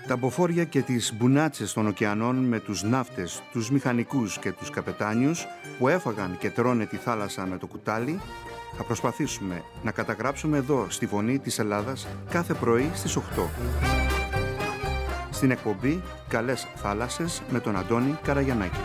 Τα μποφόρια και τις μπουνάτσες των ωκεανών με τους ναύτες, τους μηχανικούς και τους καπετάνιους που έφαγαν και τρώνε τη θάλασσα με το κουτάλι, θα προσπαθήσουμε να καταγράψουμε εδώ στη Φωνή της Ελλάδας κάθε πρωί στις 8. Στην εκπομπή «Καλές θάλασσες» με τον Αντώνη Καραγιαννάκη.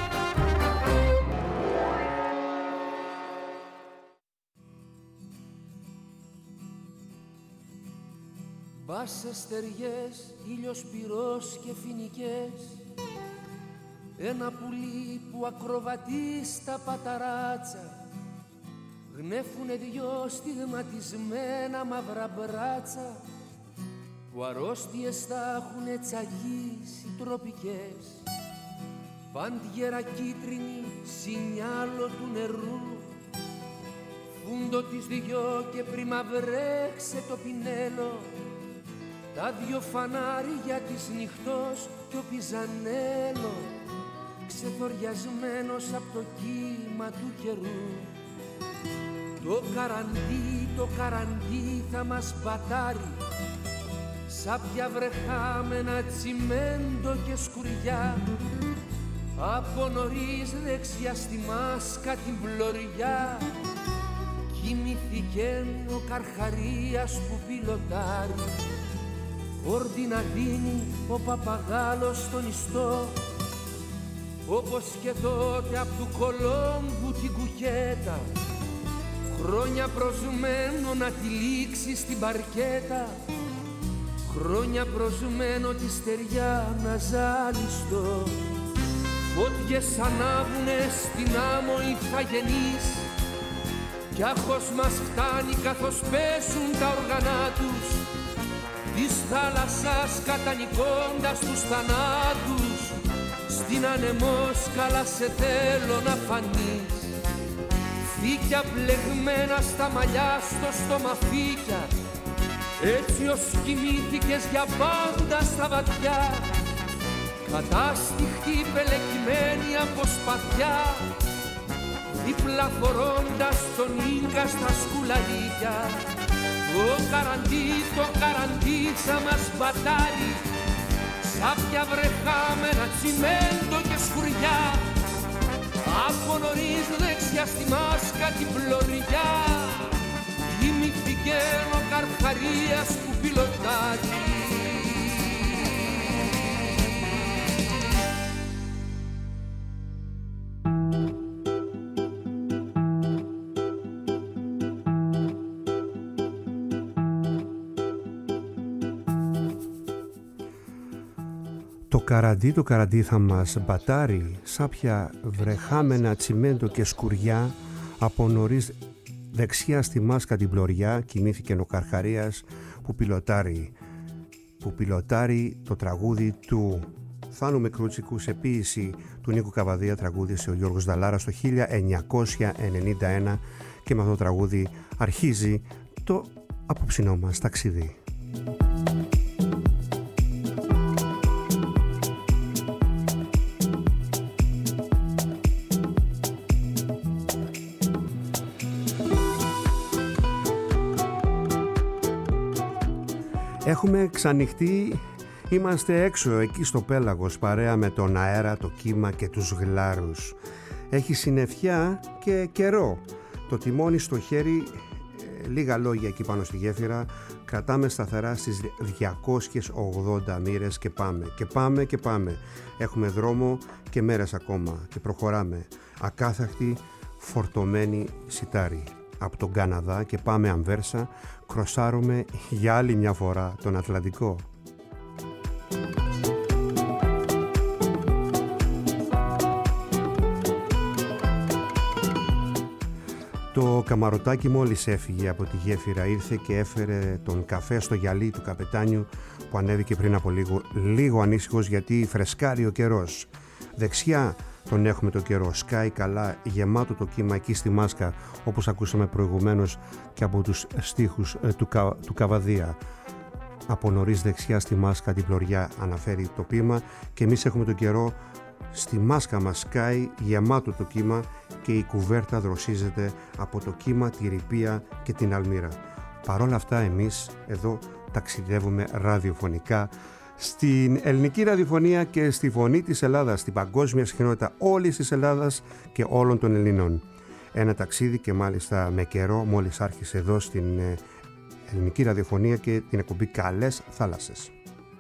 Μπάσες στεριές, ήλιος πυρός και φοινικές, ένα πουλί που ακροβατεί στα παταράτσα, γνέφουνε δυο στιγματισμένα μαύρα μπράτσα, που αρρώστιες θα έχουνε τσαγίσει τροπικές, πάντιερα κίτρινη σινιάλο του νερού, φούντο τις δυο και πριν βρέξε το πινέλο, τα δυο φανάρια της νυχτός κι ο πιζανέλο, ξεθοριασμένος από το κύμα του καιρού. Το καραντί θα μας μπατάρει, σάπια βρεχάμενα τσιμέντο και σκουριά, από νωρίς δεξιά στη μάσκα την πλωριά, κοιμηθήκεν ο Καρχαρίας που πιλοτάρει. Όρτι να δίνει ο παπαγάλος στον ιστό, όπως και τότε απ' του Κολόμπου την κουκέτα, χρόνια προσμένο να τη λήξει στην παρκέτα, χρόνια προσμένο τη στεριά να ζάλιστο. Φώτιες ανάβουνε στην άμμο οι θαγενείς, κι άχος μας φτάνει καθώς πέσουν τα όργανα τους, της θάλασσας κατανικώντας τους θανάτους, στην ανεμόσκαλα σε θέλω να φανείς. Φύκια πλεγμένα στα μαλλιά στο στόμα φύκια, έτσι ως κοιμήθηκες για πάντα στα βαθιά, κατάστιχτη πελεκυμένη από σπαθιά, δίπλα φορώντας τον ίνκα στα σκουλαρίκια. Το καραντί θα μας μπατάρει, σάπια βρεχάμενα τσιμέντο και σκουριά, από νωρίς δεξιά στη μάσκα την πλωριά, κοιμήθηκε ο Καρχαρίας που πιλοτάρει. Το καραντί θα μας μπατάρει, σάπια βρεχάμενα τσιμέντο και σκουριά, από νωρίς δεξιά στη μάσκα την πλωριά, κοιμήθηκε ο Καρχαρίας που πιλοτάρει το τραγούδι του Θάνου Μικρούτσικου σε ποίηση του Νίκου Καβαδία, τραγούδισε ο Γιώργος Δαλάρας το 1991, και με αυτό το τραγούδι αρχίζει το απόψινό μας ταξίδι. Έχουμε ξανοιχτεί, είμαστε έξω εκεί στο πέλαγος παρέα με τον αέρα, το κύμα και τους γλάρους. Έχει συννεφιά και καιρό. Το τιμόνι στο χέρι, λίγα λόγια εκεί πάνω στη γέφυρα, κρατάμε σταθερά στις 280 μοίρες και πάμε. Έχουμε δρόμο και μέρες ακόμα και προχωράμε. Ακάθαρτη, φορτωμένη σιτάρι. Από τον Καναδά και πάμε Αμβέρσα, κροσάρουμε για άλλη μια φορά τον Ατλαντικό. Το καμαρωτάκι μόλις έφυγε από τη γέφυρα, ήρθε και έφερε τον καφέ στο γυαλί του καπετάνιου που ανέβηκε πριν από λίγο ανήσυχος γιατί φρεσκάρει ο καιρός. Δεξιά τον έχουμε το καιρό, σκάει καλά, γεμάτο το κύμα εκεί στη μάσκα, όπως ακούσαμε προηγουμένως και από τους στίχους του Καβαδία. Από νωρίς δεξιά στη μάσκα την πλωριά αναφέρει το ποίημα, και εμείς έχουμε το καιρό, στη μάσκα μας σκάει γεμάτο το κύμα και η κουβέρτα δροσίζεται από το κύμα, τη ρηπία και την αλμύρα. Παρόλα αυτά εμείς εδώ ταξιδεύουμε ραδιοφωνικά Στην ελληνική ραδιοφωνία και στη φωνή της Ελλάδας, στην παγκόσμια συχνότητα όλης της Ελλάδας και όλων των Ελληνών. Ένα ταξίδι και μάλιστα με καιρό, μόλις άρχισε εδώ στην ελληνική ραδιοφωνία και την εκπομπή Καλές Θάλασσες.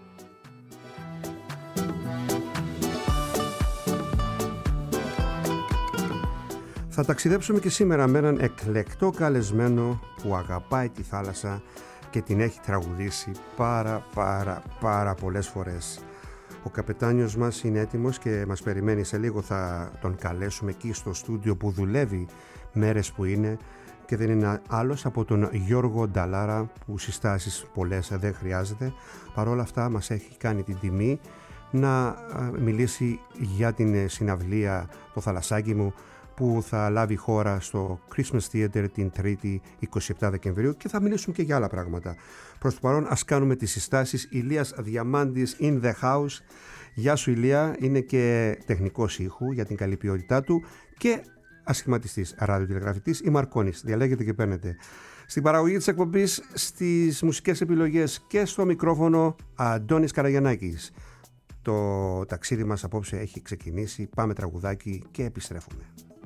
Θα ταξιδέψουμε και σήμερα με έναν εκλεκτό καλεσμένο που αγαπάει τη θάλασσα και την έχει τραγουδήσει πάρα πολλές φορές. Ο καπετάνιος μας είναι έτοιμος και μας περιμένει σε λίγο. Θα τον καλέσουμε εκεί στο στούντιο που δουλεύει μέρες που είναι και δεν είναι άλλος από τον Γιώργο Νταλάρα, που συστάσεις πολλές δεν χρειάζεται. Παρ' όλα αυτά μας έχει κάνει την τιμή να μιλήσει για την συναυλία «Το θαλασσάκι μου» που θα λάβει χώρα στο Christmas Theater την 3η 27 Δεκεμβρίου και θα μιλήσουμε και για άλλα πράγματα. Προς το παρόν ας κάνουμε τις συστάσεις. Ηλίας Διαμάντης in the house. Γεια σου Ηλία, είναι και τεχνικός ήχου για την καλή ποιότητά του και ασχηματιστής, ραδιοτηλεγραφητής ή Μαρκώνης, διαλέγετε και παίρνετε. Στην παραγωγή της εκπομπής, στις μουσικές επιλογές και στο μικρόφωνο Αντώνης Καραγιαννάκης. Το ταξίδι μας απόψε έχει ξεκινήσει, πάμε τραγουδάκι και επιστρέφουμε.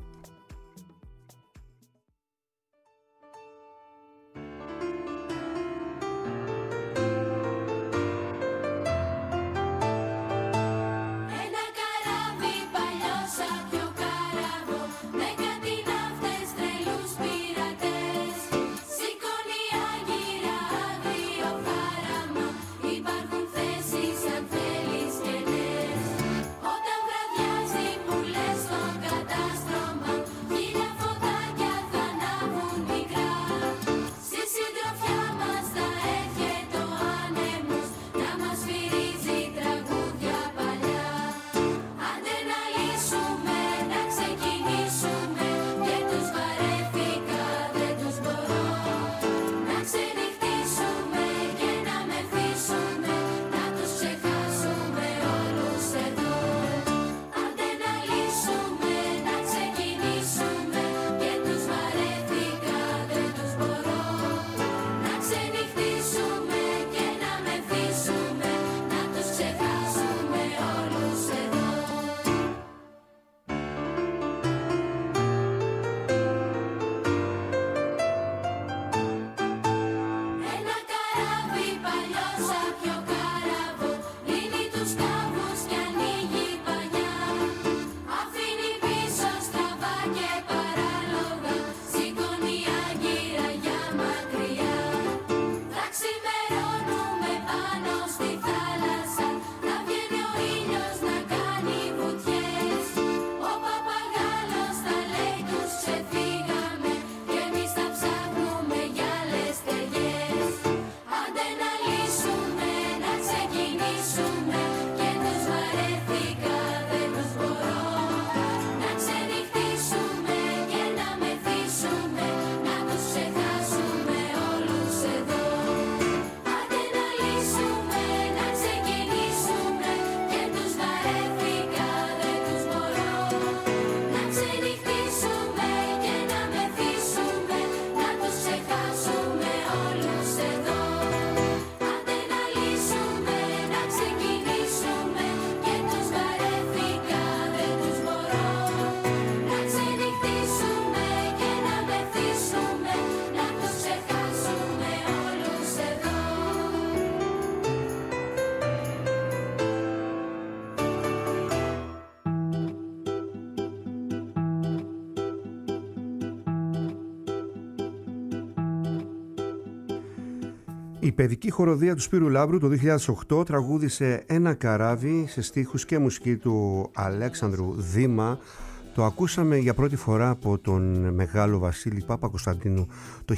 Η παιδική χοροδία του Σπύρου Λάμπρου το 2008 τραγούδισε «Ένα καράβι» σε στίχους και μουσική του Αλέξανδρου Δήμα. Το ακούσαμε για πρώτη φορά από τον μεγάλο Βασίλη Παπα-Κωνσταντίνου το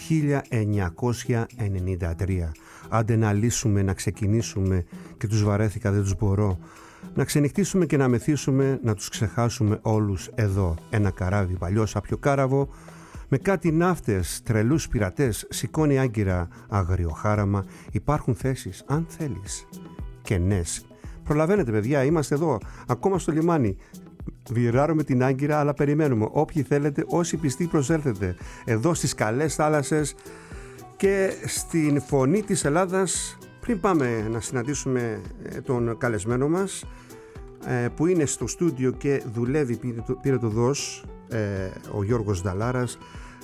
1993. Άντε να λύσουμε, να ξεκινήσουμε και τους βαρέθηκα δεν τους μπορώ. Να ξενυχτήσουμε και να μεθύσουμε, να τους ξεχάσουμε όλους εδώ. Ένα καράβι παλιό σάπιο κάραβο με κάτι ναύτες, τρελούς πειρατές, σηκώνει άγκυρα αγριοχάραμα. Υπάρχουν θέσεις αν θέλεις. Κενές. Προλαβαίνετε παιδιά, είμαστε εδώ ακόμα στο λιμάνι. Βιράρουμε την άγκυρα αλλά περιμένουμε. Όποιοι θέλετε, όσοι πιστοί προσέλθετε εδώ στις καλές θάλασσες και στην φωνή της Ελλάδας Πριν πάμε να συναντήσουμε τον καλεσμένο μας, που είναι στο στούντιο και δουλεύει πήρε το δός, ο Γιώργος Νταλάρας,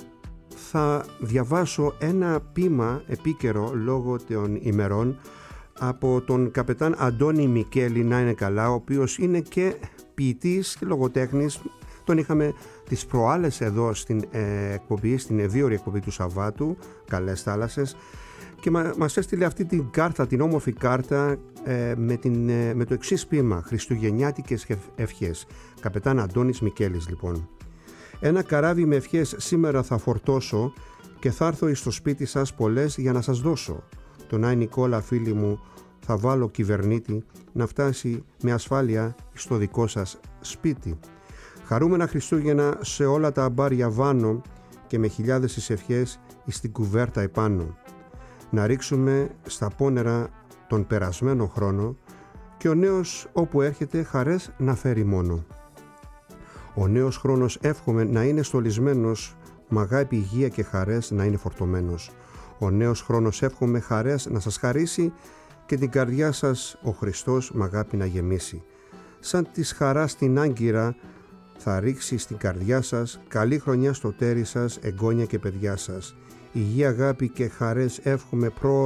θα διαβάσω ένα ποίημα επίκαιρο λόγω των ημερών από τον καπετάν Αντώνη Μικέλη, να είναι καλά, ο οποίος είναι και ποιητής και λογοτέχνης. Τον είχαμε τις προάλλες εδώ στην εκπομπή, στην ευίωρη εκπομπή του Σαββάτου, Καλές Θάλασσες, και μας έστειλε αυτή την κάρτα, την όμορφη κάρτα με το εξής ποίημα: Χριστουγεννιάτικες ευχές. Καπετάν Αντώνης Μικέλης λοιπόν. Ένα καράβι με ευχές σήμερα θα φορτώσω και θα έρθω εις το σπίτι σας πολλές για να σας δώσω. Τον Άι Νικόλα φίλοι μου θα βάλω κυβερνήτη να φτάσει με ασφάλεια στο δικό σας σπίτι. Χαρούμενα Χριστούγεννα σε όλα τα αμπάρια βάνω και με χιλιάδες τις ευχές εις την κουβέρτα επάνω. Να ρίξουμε στα πόνερα τον περασμένο χρόνο και ο νέος όπου έρχεται χαρές να φέρει μόνο. Ο νέος χρόνος εύχομαι να είναι στολισμένος, μ' αγάπη, υγεία και χαρές να είναι φορτωμένος. Ο νέος χρόνος εύχομαι χαρές να σας χαρίσει και την καρδιά σας ο Χριστός μ' αγάπη να γεμίσει. Σαν της χαράς την άγκυρα θα ρίξει στην καρδιά σας, καλή χρονιά στο τέρι σας, εγγόνια και παιδιά σας. Υγεία, αγάπη και χαρές εύχομαι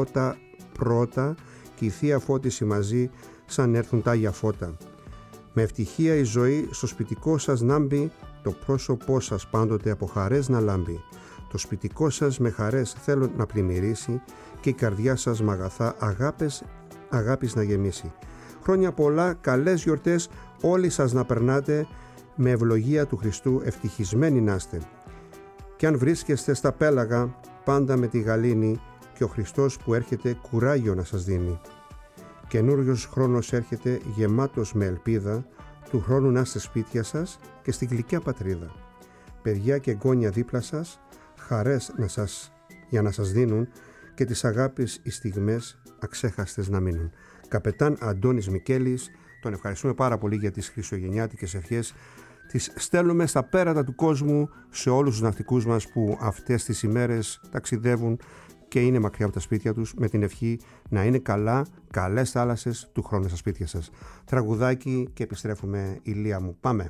πρώτα και η Θεία Φώτιση μαζί σαν έρθουν τα Άγια Φώτα. Με ευτυχία η ζωή στο σπιτικό σας να μπει, το πρόσωπό σας πάντοτε από χαρές να λάμπει. Το σπιτικό σας με χαρές θέλω να πλημμυρίσει και η καρδιά σας με αγαθά αγάπης να γεμίσει. Χρόνια πολλά, καλές γιορτές όλοι σας να περνάτε, με ευλογία του Χριστού ευτυχισμένοι να είστε. Κι αν βρίσκεστε στα πέλαγα, πάντα με τη γαλήνη και ο Χριστός που έρχεται κουράγιο να σας δίνει. Καινούριος χρόνος έρχεται γεμάτος με ελπίδα, του χρόνου να είστε σπίτια σας και στη γλυκιά πατρίδα. Παιδιά και εγγόνια δίπλα σας, χαρές για να σας δίνουν και τις αγάπης οι στιγμές αξέχαστες να μείνουν. Καπετάν Αντώνης Μικέλης, τον ευχαριστούμε πάρα πολύ για τις χριστουγεννιάτικες ευχές. Τις στέλνουμε στα πέρατα του κόσμου σε όλους τους ναυτικούς μας που αυτές τις ημέρες ταξιδεύουν και είναι μακριά από τα σπίτια τους, με την ευχή να είναι καλά, καλές θάλασσες του χρόνου στα σπίτια σας. Τραγουδάκι και επιστρέφουμε, Ηλία μου. Πάμε.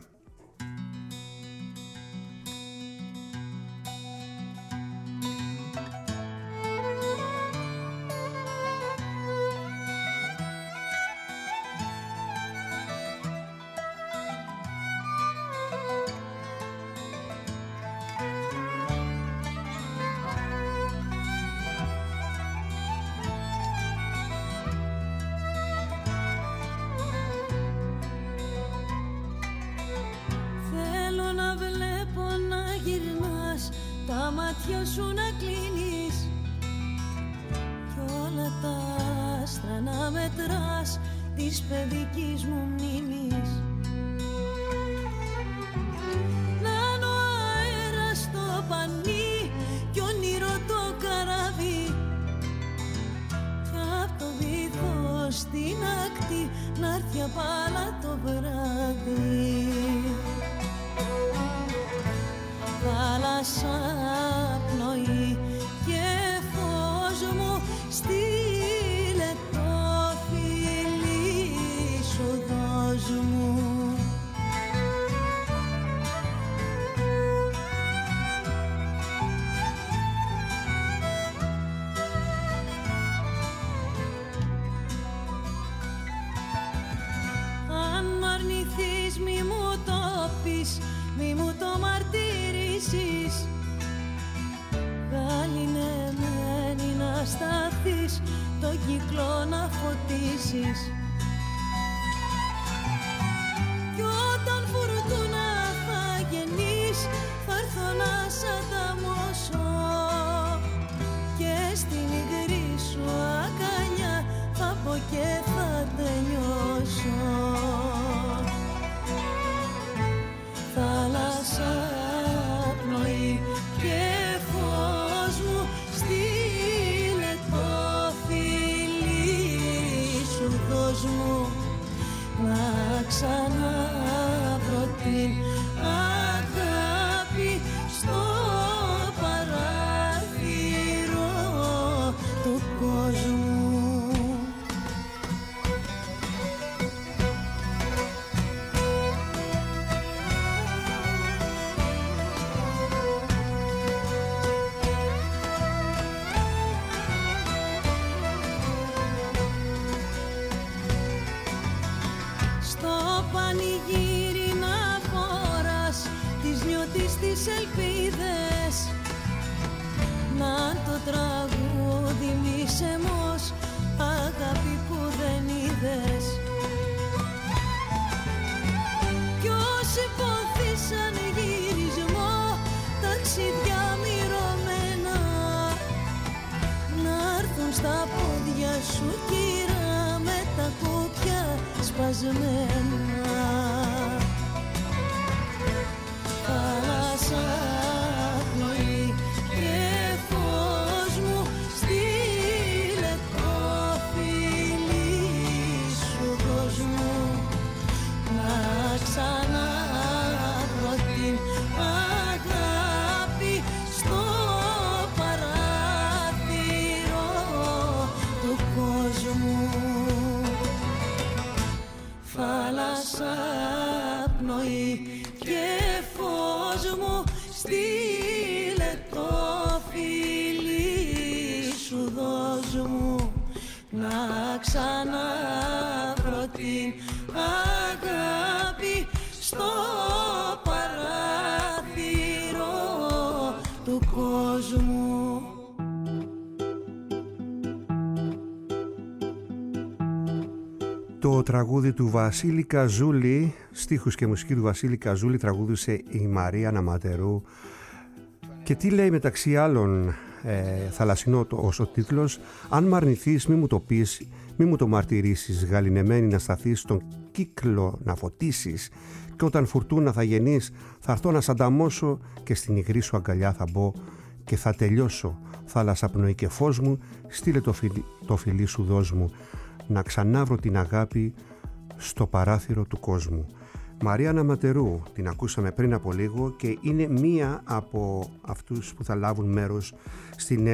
Μη μου το μαρτυρήσεις, γαληνεμένη να σταθείς, το κύκλο να φωτίσεις. Κι όταν φουρτούνα θα γεννείς, θα έρθω να σ' ανταμώσω και στην υγρή σου αγκαλιά θα πω και θα τελειώσω. Θάλασσα, πνοή και φως μου, στείλε το φιλί σου, δώσ' μου να ξαναβρω την αγάπη στο παράθυρο του κόσμου. στα πόδια σου κύρα με τα κόπια σπασμένα. Θάλασσα, πνοή και φως μου, στείλε το φιλί σου, δώσ' μου να ξαναβρω την αγάπη στο παράθυρο του κόσμου. Θάλασσα, πνοή και φως μου, στείλε το φιλί σου, δώσ' μου να ξαναβρω την αγάπη στο παράθυρο του κόσμου. Το τραγούδι του Βασίλη Καζούλη, στίχους και μουσική του Βασίλη Καζούλη, τραγούδισε η Μαρία Ναματερού. Και τι λέει μεταξύ άλλων, θαλασσινό ως ο τίτλος: «Αν μ' αρνηθείς μη μου το πεις, μη μου το μαρτυρήσεις, γαληνεμένη να σταθείς, στον κύκλο να φωτίσεις, και όταν φουρτούνα θα γεννείς, θα έρθω να σ' ανταμώσω και στην υγρή σου αγκαλιά θα μπω και θα τελειώσω. Θάλασσα, πνοή και φως μου, στείλε το φιλί σου, δώσ' μου να ξανάβρω την αγάπη στο παράθυρο του κόσμου». Μαρία Ναματερού, την ακούσαμε πριν από λίγο και είναι μία από αυτούς που θα λάβουν μέρος στην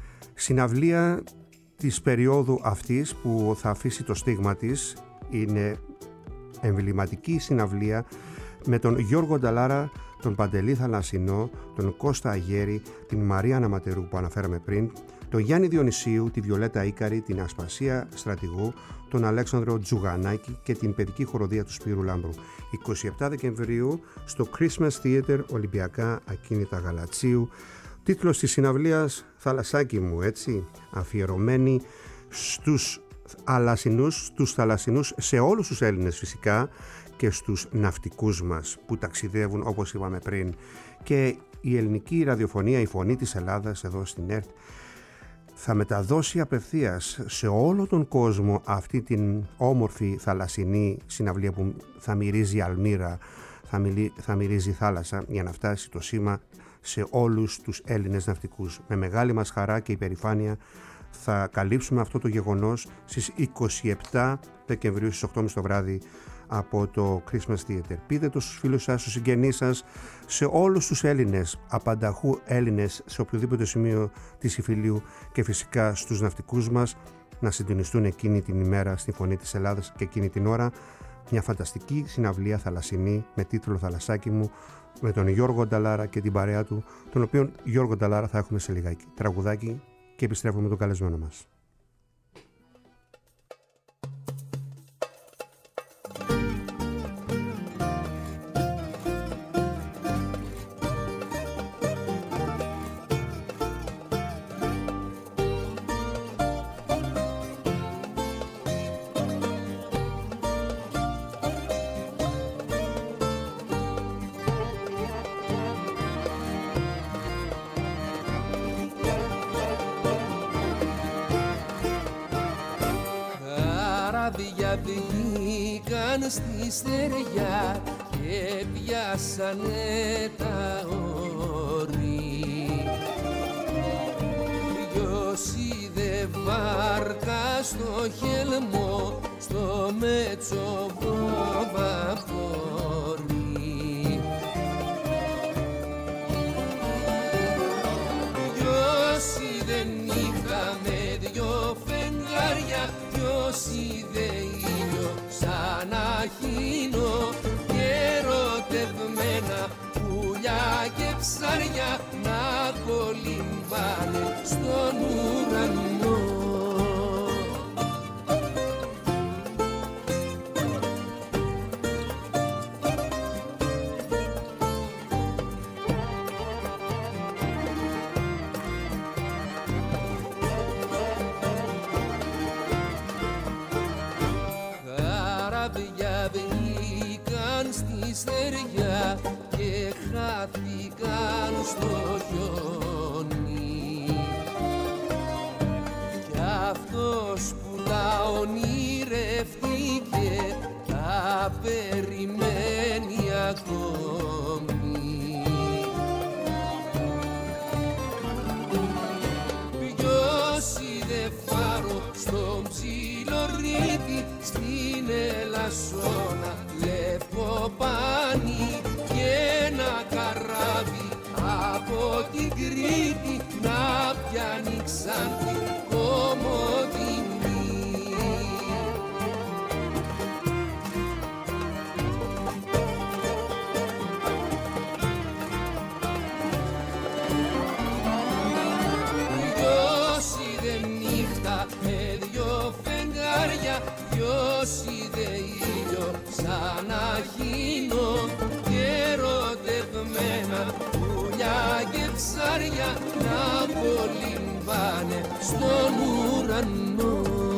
συναυλία της περίοδου αυτής που θα αφήσει το στίγμα της. Είναι εμβληματική συναυλία με τον Γιώργο Νταλάρα, τον Παντελή Θαλασσινό, τον Κώστα Αγέρη, την Μαρία Ναματερού που αναφέραμε πριν, τον Γιάννη Διονυσίου, τη Βιολέτα Ίκαρη, την Ασπασία Στρατηγού, τον Αλέξανδρο Τζουγανάκη και την παιδική χοροδία του Σπύρου Λάμπρου. 27 Δεκεμβρίου στο Christmas Theater, Ολυμπιακά Ακίνητα Γαλατσίου. Τίτλος της συναυλίας «Θαλασσάκι μου», έτσι, αφιερωμένη στους θαλασσινούς, σε όλους τους Έλληνες φυσικά, και στους ναυτικούς μας που ταξιδεύουν, όπως είπαμε πριν. Και η ελληνική ραδιοφωνία, η Φωνή της Ελλάδας εδώ στην ΕΡΤ, θα μεταδώσει απευθείας σε όλο τον κόσμο αυτή την όμορφη θαλασσινή συναυλία που θα μυρίζει αλμύρα, θα μυρίζει θάλασσα, για να φτάσει το σήμα σε όλους τους Έλληνες ναυτικούς. Με μεγάλη μας χαρά και υπερηφάνεια θα καλύψουμε αυτό το γεγονός στις 27 Δεκεμβρίου στις 8.30 το βράδυ από το Christmas Theater. Πείτε το στους φίλους σας, στους συγγενείς σας, σε όλους τους Έλληνες, απανταχού Έλληνες, σε οποιοδήποτε σημείο της Ιφιλίου, και φυσικά στους ναυτικούς μας να συντονιστούν εκείνη την ημέρα στη Φωνή της Ελλάδας και εκείνη την ώρα μια φανταστική συναυλία θαλασσινή με τίτλο «Θαλασσάκι μου», με τον Γιώργο Νταλάρα και την παρέα του, τον οποίον Γιώργο Νταλάρα θα έχουμε σε λιγάκι. Τραγουδάκι και επιστρέφουμε με τον καλεσμένο μας. Βγήκαν στη στεριά και πιάσανε τα όρη. Λιώσιδε βάρκα στο χελμό, στο Μετσοβό βαπόρι. Λιώσι δεν είχαμε δυο φεγγάρια, λιώσι δε ήλιο σαν αχίνο, και ερωτευμένα πουλιά και ψάρια να κολυμπάνε στον ουρανό. Στεριά και χάθηκαν στο χιόνι, κι αυτός που τα ονειρευτήκε τα περιμένει ακόμη. Ποιος είδε φάρο στον Ψιλορρίτη, στην Ελασσόνα λευκοπάνη και ένα καράβι από την Κρήτη να πιάνει Ξάνθη Κομοτηνή. Ποιος είδε νύχτα με δυο φεγγάρια, ποιος είδε ήλιο σαν αχίνο και ερωτευμένα πουλιά και ψάρια να κολυμπάνε στον ουρανό.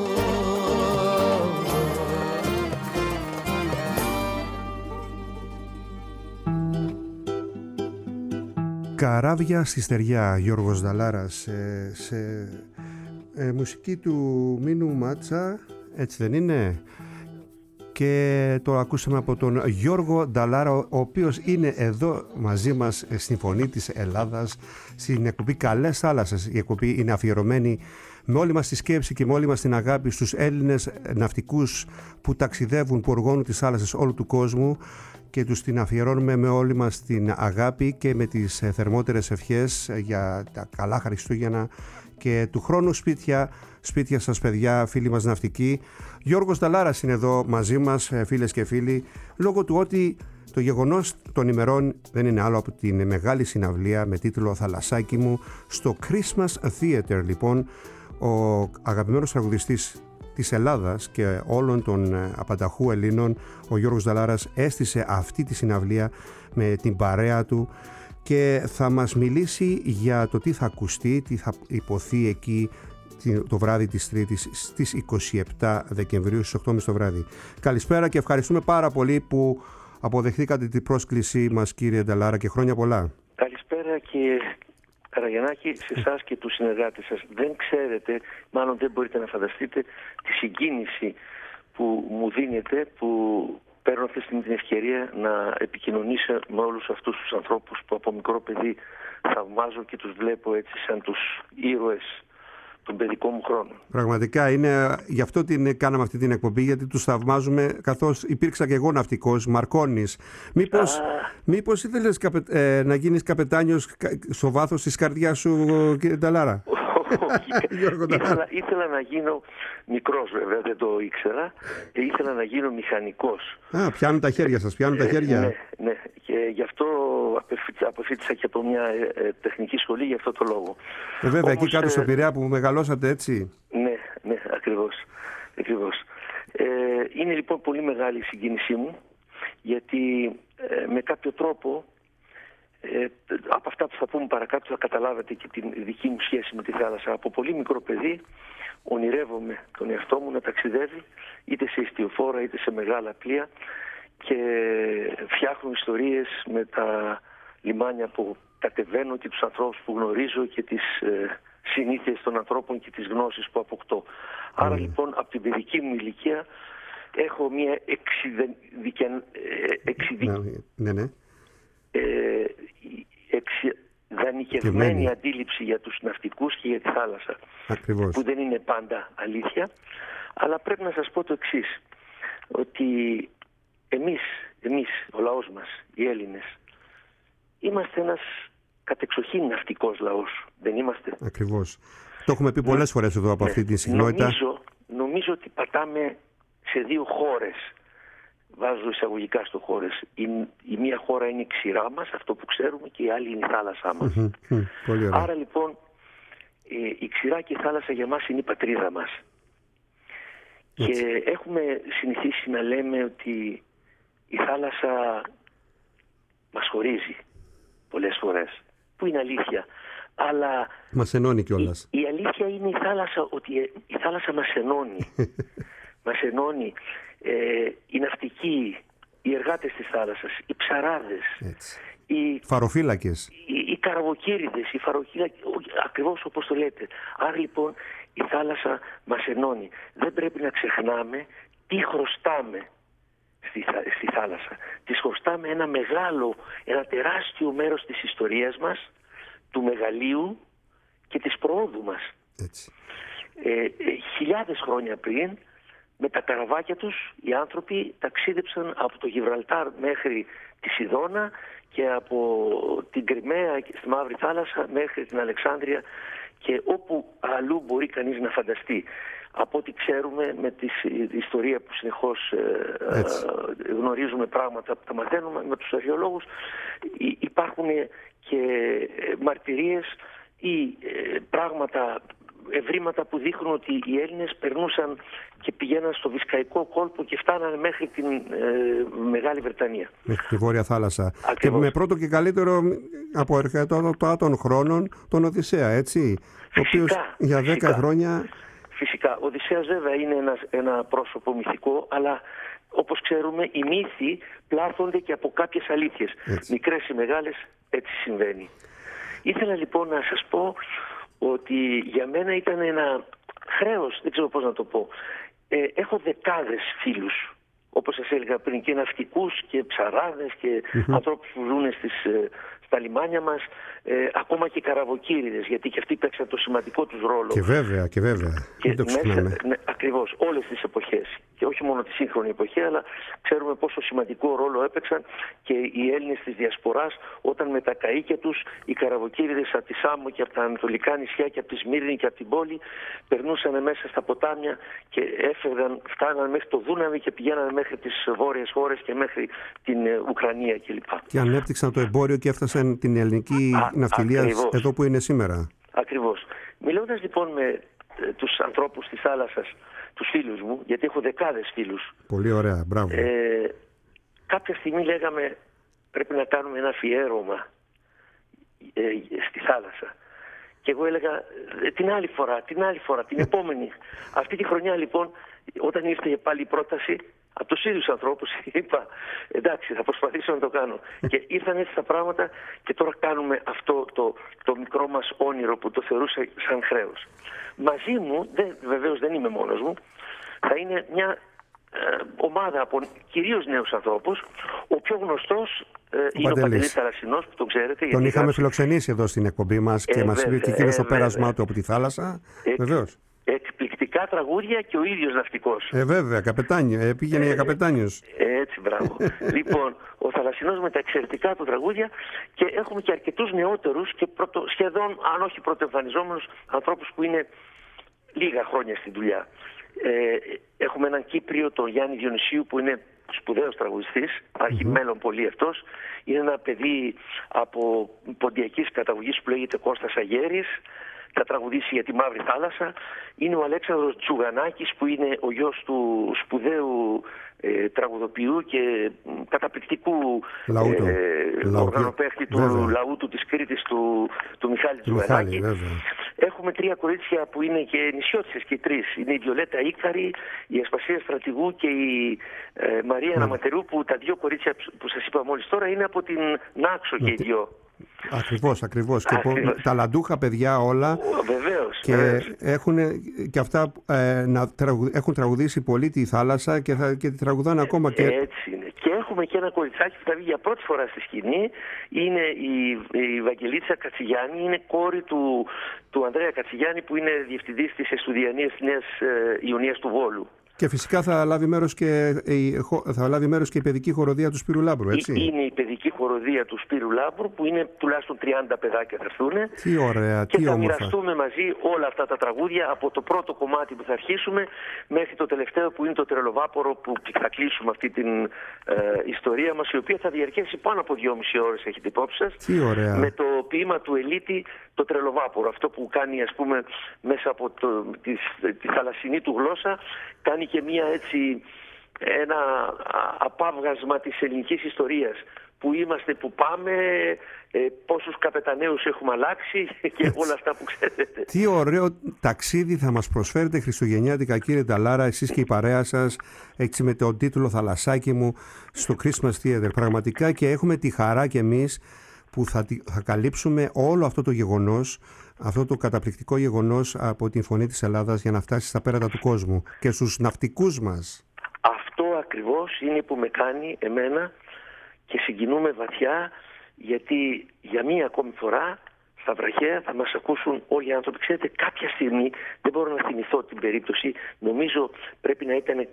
Καράβια στη στεριά, Γιώργος Νταλάρας, σε μουσική του Μίνου Μάτσα, έτσι δεν είναι? Και το ακούσαμε από τον Γιώργο Νταλάρα, ο οποίος είναι εδώ μαζί μας στην Φωνή της Ελλάδας, στην εκπομπή Καλές Θάλασσες. Η εκπομπή είναι αφιερωμένη με όλη μας τη σκέψη και με όλη μας την αγάπη στους Έλληνες ναυτικούς που ταξιδεύουν, που οργώνουν τις θάλασσες όλου του κόσμου, και τους την αφιερώνουμε με όλη μας την αγάπη και με τις θερμότερες ευχές για τα καλά Χριστούγεννα και του χρόνου σπίτια σας παιδιά, φίλοι μας ναυτικοί. Γιώργος Νταλάρας είναι εδώ μαζί μας, φίλες και φίλοι, λόγω του ότι το γεγονός των ημερών δεν είναι άλλο από την μεγάλη συναυλία με τίτλο «Θαλασσάκι μου» στο Christmas Theater. Λοιπόν, ο αγαπημένος τραγουδιστής της Ελλάδας και όλων των απανταχού Ελλήνων, ο Γιώργος Νταλάρας, έστησε αυτή τη συναυλία με την παρέα του και θα μας μιλήσει για το τι θα ακουστεί, τι θα υποθεί εκεί το βράδυ της Τρίτης στις 27 Δεκεμβρίου στις 8.30 το βράδυ. Καλησπέρα και ευχαριστούμε πάρα πολύ που αποδεχθήκατε την πρόσκλησή μας, κύριε Νταλάρα, και χρόνια πολλά. Καλησπέρα κύριε Καραγιαννάκη, σε εσάς και τους συνεργάτες σας. Δεν ξέρετε, μάλλον δεν μπορείτε να φανταστείτε τη συγκίνηση που μου δίνετε, που παίρνω αυτή την ευκαιρία να επικοινωνήσω με όλους αυτούς τους ανθρώπους που από μικρό παιδί θαυμάζω και τους βλέπω έτσι σαν τους ήρωες των παιδικών μου χρόνων. Πραγματικά είναι, γι' αυτό κάναμε αυτή την εκπομπή, γιατί τους θαυμάζουμε, καθώς υπήρξα και εγώ ναυτικός, Μαρκώνης. Μήπως ήθελες να γίνεις καπετάνιος στο βάθος της καρδιάς σου, κύριε Νταλάρα? Ήθελα να γίνω μικρός, βέβαια, δεν το ήξερα. Ήθελα να γίνω μηχανικός. Πιάνουν τα χέρια σας, πιάνουν τα χέρια. Ναι, και γι' αυτό αποφύτησα και από μια τεχνική σχολή για αυτό το λόγο. Βέβαια, όμως, εκεί κάτω στο Πειραιά που μεγαλώσατε, έτσι. Ναι, ακριβώς. Είναι λοιπόν πολύ μεγάλη η συγκίνησή μου, γιατί με κάποιο τρόπο από αυτά που θα πούμε παρακάτω θα καταλάβετε και την δική μου σχέση με τη θάλασσα. Από πολύ μικρό παιδί ονειρεύομαι τον εαυτό μου να ταξιδεύει είτε σε ιστιοφόρα είτε σε μεγάλα πλοία και φτιάχνω ιστορίες με τα λιμάνια που κατεβαίνω και τους ανθρώπους που γνωρίζω και τις συνήθειες των ανθρώπων και τις γνώσεις που αποκτώ. Άρα λοιπόν από την παιδική μου ηλικία έχω μια εξειδανικευμένη αντίληψη για τους ναυτικούς και για τη θάλασσα. Ακριβώς. Που δεν είναι πάντα αλήθεια, αλλά πρέπει να σας πω το εξής, ότι εμείς ο λαός μας, οι Έλληνες, είμαστε ένας κατεξοχήν ναυτικός λαός, δεν είμαστε? Ακριβώς. Το έχουμε πει πολλές φορές εδώ από αυτή τη συχνότητα. Νομίζω ότι πατάμε σε δύο χώρες. Βάζω εισαγωγικά στο χώρες. Η μία χώρα είναι η ξηρά μας, αυτό που ξέρουμε, και η άλλη είναι η θάλασσά μας. Πολύ ωραία. Άρα λοιπόν η ξηρά και η θάλασσα για μας είναι η πατρίδα μας. Έτσι. Και έχουμε συνηθίσει να λέμε ότι η θάλασσα μας χωρίζει πολλές φορές, που είναι αλήθεια. Αλλά μας ενώνει κιόλας. Η αλήθεια είναι η θάλασσα, ότι η θάλασσα μας ενώνει. Μας ενώνει οι ναυτικοί, οι εργάτες της θάλασσας, οι ψαράδες, οι φαροφύλακες, οι καραβοκύριδες, οι φαροφύλακες, ακριβώς όπως το λέτε. Άρα λοιπόν η θάλασσα μας ενώνει. Δεν πρέπει να ξεχνάμε τι χρωστάμε στη θάλασσα. Της χρωστάμε ένα τεράστιο μέρος της ιστορίας μας, του μεγαλείου και της προόδου μας. Έτσι. Χιλιάδες χρόνια πριν, με τα καραβάκια τους, οι άνθρωποι ταξίδεψαν από το Γιβραλτάρ μέχρι τη Σιδώνα και από την Κριμαία στη Μαύρη Θάλασσα μέχρι την Αλεξάνδρεια και όπου αλλού μπορεί κανείς να φανταστεί. Από ό,τι ξέρουμε με την ιστορία που συνεχώς γνωρίζουμε πράγματα που τα μαθαίνουμε με τους αρχαιολόγους, υπάρχουν και μαρτυρίες ή πράγματα, ευρήματα που δείχνουν ότι οι Έλληνες περνούσαν και πηγαίναν στο Βυσκαϊκό κόλπο και φτάνανε μέχρι την Μεγάλη Βρετανία. Μέχρι τη Βόρεια Θάλασσα. Ακριβώς. Και με πρώτο και καλύτερο από αρχαιότητα των χρόνων τον Οδυσσέα, έτσι. Ο οποίος για 10 χρόνια... Φυσικά. Ο Οδυσσέας βέβαια είναι ένα πρόσωπο μυθικό, αλλά όπως ξέρουμε οι μύθοι πλάθονται και από κάποιες αλήθειες. Έτσι. Μικρές ή μεγάλες, έτσι συμβαίνει. Ήθελα λοιπόν να σας πω ότι για μένα ήταν ένα χρέος, δεν ξέρω πώς να το πω. Έχω δεκάδες φίλους, όπως σας έλεγα πριν, και ναυτικούς και ψαράδες και ανθρώπους που ζουν στα λιμάνια μας, ακόμα και καραβοκύριδες, γιατί και αυτοί παίξαν το σημαντικό τους ρόλο. Και βέβαια. Και ακριβώς, όλες τις εποχές. Και όχι μόνο τη σύγχρονη εποχή, αλλά ξέρουμε πόσο σημαντικό ρόλο έπαιξαν και οι Έλληνες της Διασποράς, όταν με τα καΐκια τους οι καραβοκύριδες από τη Σάμο και από τα ανατολικά νησιά και από τη Σμύρνη και από την πόλη περνούσαν μέσα στα ποτάμια και φτάναν μέχρι το Δούναβι και πηγαίναν μέχρι τις βόρειες χώρες και μέχρι την Ουκρανία κλπ. Και ανέπτυξαν το εμπόριο και έφτασαν την ελληνική ναυτιλία εδώ που είναι σήμερα. Ακριβώς. Μιλώντας λοιπόν με τους ανθρώπους της θάλασσας, τους φίλους μου, γιατί έχω δεκάδες φίλους. Πολύ ωραία, μπράβο. Κάποια στιγμή λέγαμε πρέπει να κάνουμε ένα αφιέρωμα στη θάλασσα. Και εγώ έλεγα την άλλη φορά, την επόμενη. Αυτή τη χρονιά λοιπόν, όταν ήρθε πάλι η πρόταση, από τους ίδιους ανθρώπους είπα εντάξει, θα προσπαθήσω να το κάνω. Και ήρθαν έτσι τα πράγματα και τώρα κάνουμε αυτό το μικρό μας όνειρο που το θεωρούσα σαν χρέος. Μαζί μου, βεβαίως δεν είμαι μόνος μου, θα είναι μια ομάδα από κυρίως νέους ανθρώπους. Ο πιο γνωστός είναι ο Παντελής Θαλασσινός, που τον ξέρετε. Τον είχαμε φιλοξενήσει εδώ στην εκπομπή μας και μας είπε και εκείνο το πέρασμά του από τη θάλασσα. Βεβαίως. Εκπληκτικά τραγούδια και ο ίδιος ναυτικός. Βέβαια, καπετάνιο, πήγαινε για καπετάνιος. Έτσι, μπράβο. Λοιπόν, ο Θαλασσινός με τα εξαιρετικά του τραγούδια, και έχουμε και αρκετούς νεότερους και σχεδόν, αν όχι πρωτοεμφανιζόμενους, ανθρώπους που είναι λίγα χρόνια στη δουλειά. Έχουμε έναν Κύπριο, τον Γιάννη Διονυσίου, που είναι σπουδαίος τραγουδιστής, έχει μέλλον πολύ αυτός. Είναι ένα παιδί από ποντιακής καταγωγής που λέγεται Κώστας Αγέρης. Θα τραγουδήσει για τη Μαύρη Θάλασσα. Είναι ο Αλέξανδρος Τζουγανάκης, που είναι ο γιος του σπουδαίου τραγουδοποιού και καταπληκτικού οργανοπαίχτη του λαούτου της Κρήτης, του Μιχάλη Τζουγανάκη. Έχουμε τρία κορίτσια που είναι και νησιώτισσες και τρεις. Είναι η Βιολέτα Ίκαρη, η Ασπασία Στρατηγού και η Μαρία Αναματερού, που τα δύο κορίτσια που σας είπα μόλις τώρα είναι από την Νάξο και οι δυο. Ακριβώς. Και ταλαντούχα παιδιά όλα. Βεβαίως. Και έχουν και αυτά έχουν τραγουδήσει πολύ τη θάλασσα και τη τραγουδάνε ακόμα. Έτσι είναι. Και έχουμε και ένα κοριτσάκι που θα βγει για πρώτη φορά στη σκηνή. Είναι η Βαγγελίτσα Κατσιγιάννη. Είναι κόρη του Ανδρέα Κατσιγιάννη, που είναι διευθυντής της Εστουδιανίας της Νέας Ιωνίας του Βόλου. Και φυσικά θα λάβει μέρος και η παιδική χοροδία του Σπύρου Λάμπρου, έτσι. Είναι η παιδική χοροδία του Σπύρου Λάμπρου, που είναι τουλάχιστον 30 παιδάκια θα έρθουν. Τι ωραία, και τι θα όμορφα. μοιραστούμε μαζί όλα αυτά τα τραγούδια, από το πρώτο κομμάτι που θα αρχίσουμε μέχρι το τελευταίο, που είναι το Τρελοβάπορο, που θα κλείσουμε αυτή την ιστορία μας, η οποία θα διαρκέσει πάνω από 2,5 ώρες, έχετε υπόψη σας. Τι ωραία. Με το ποίημα του Ελίτη, το Τρελοβάπορο. Αυτό που κάνει, ας πούμε, μέσα από τη θαλασσινή του γλώσσα, κάνει και ένα απάβγασμα της ελληνικής ιστορίας. Που είμαστε, που πάμε, πόσους καπεταναίους έχουμε αλλάξει και όλα αυτά που ξέρετε. Τι ωραίο ταξίδι θα μας προσφέρετε χριστουγεννιάτικα, κύριε Νταλάρα, εσείς και η παρέα σας, έτσι με τον τίτλο «Θαλασσάκι μου» στο Christmas Theater. Πραγματικά, και έχουμε τη χαρά κι εμείς που θα καλύψουμε όλο αυτό το γεγονός αυτό το καταπληκτικό γεγονός από την Φωνή της Ελλάδας για να φτάσει στα πέρατα του κόσμου και στους ναυτικούς μας. Αυτό ακριβώς είναι που με κάνει εμένα και συγκινούμε βαθιά, γιατί για μία ακόμη φορά στα βραχαία θα μας ακούσουν όλοι οι άνθρωποι. Ξέρετε, κάποια στιγμή, δεν μπορώ να θυμηθώ την περίπτωση, νομίζω πρέπει να ήταν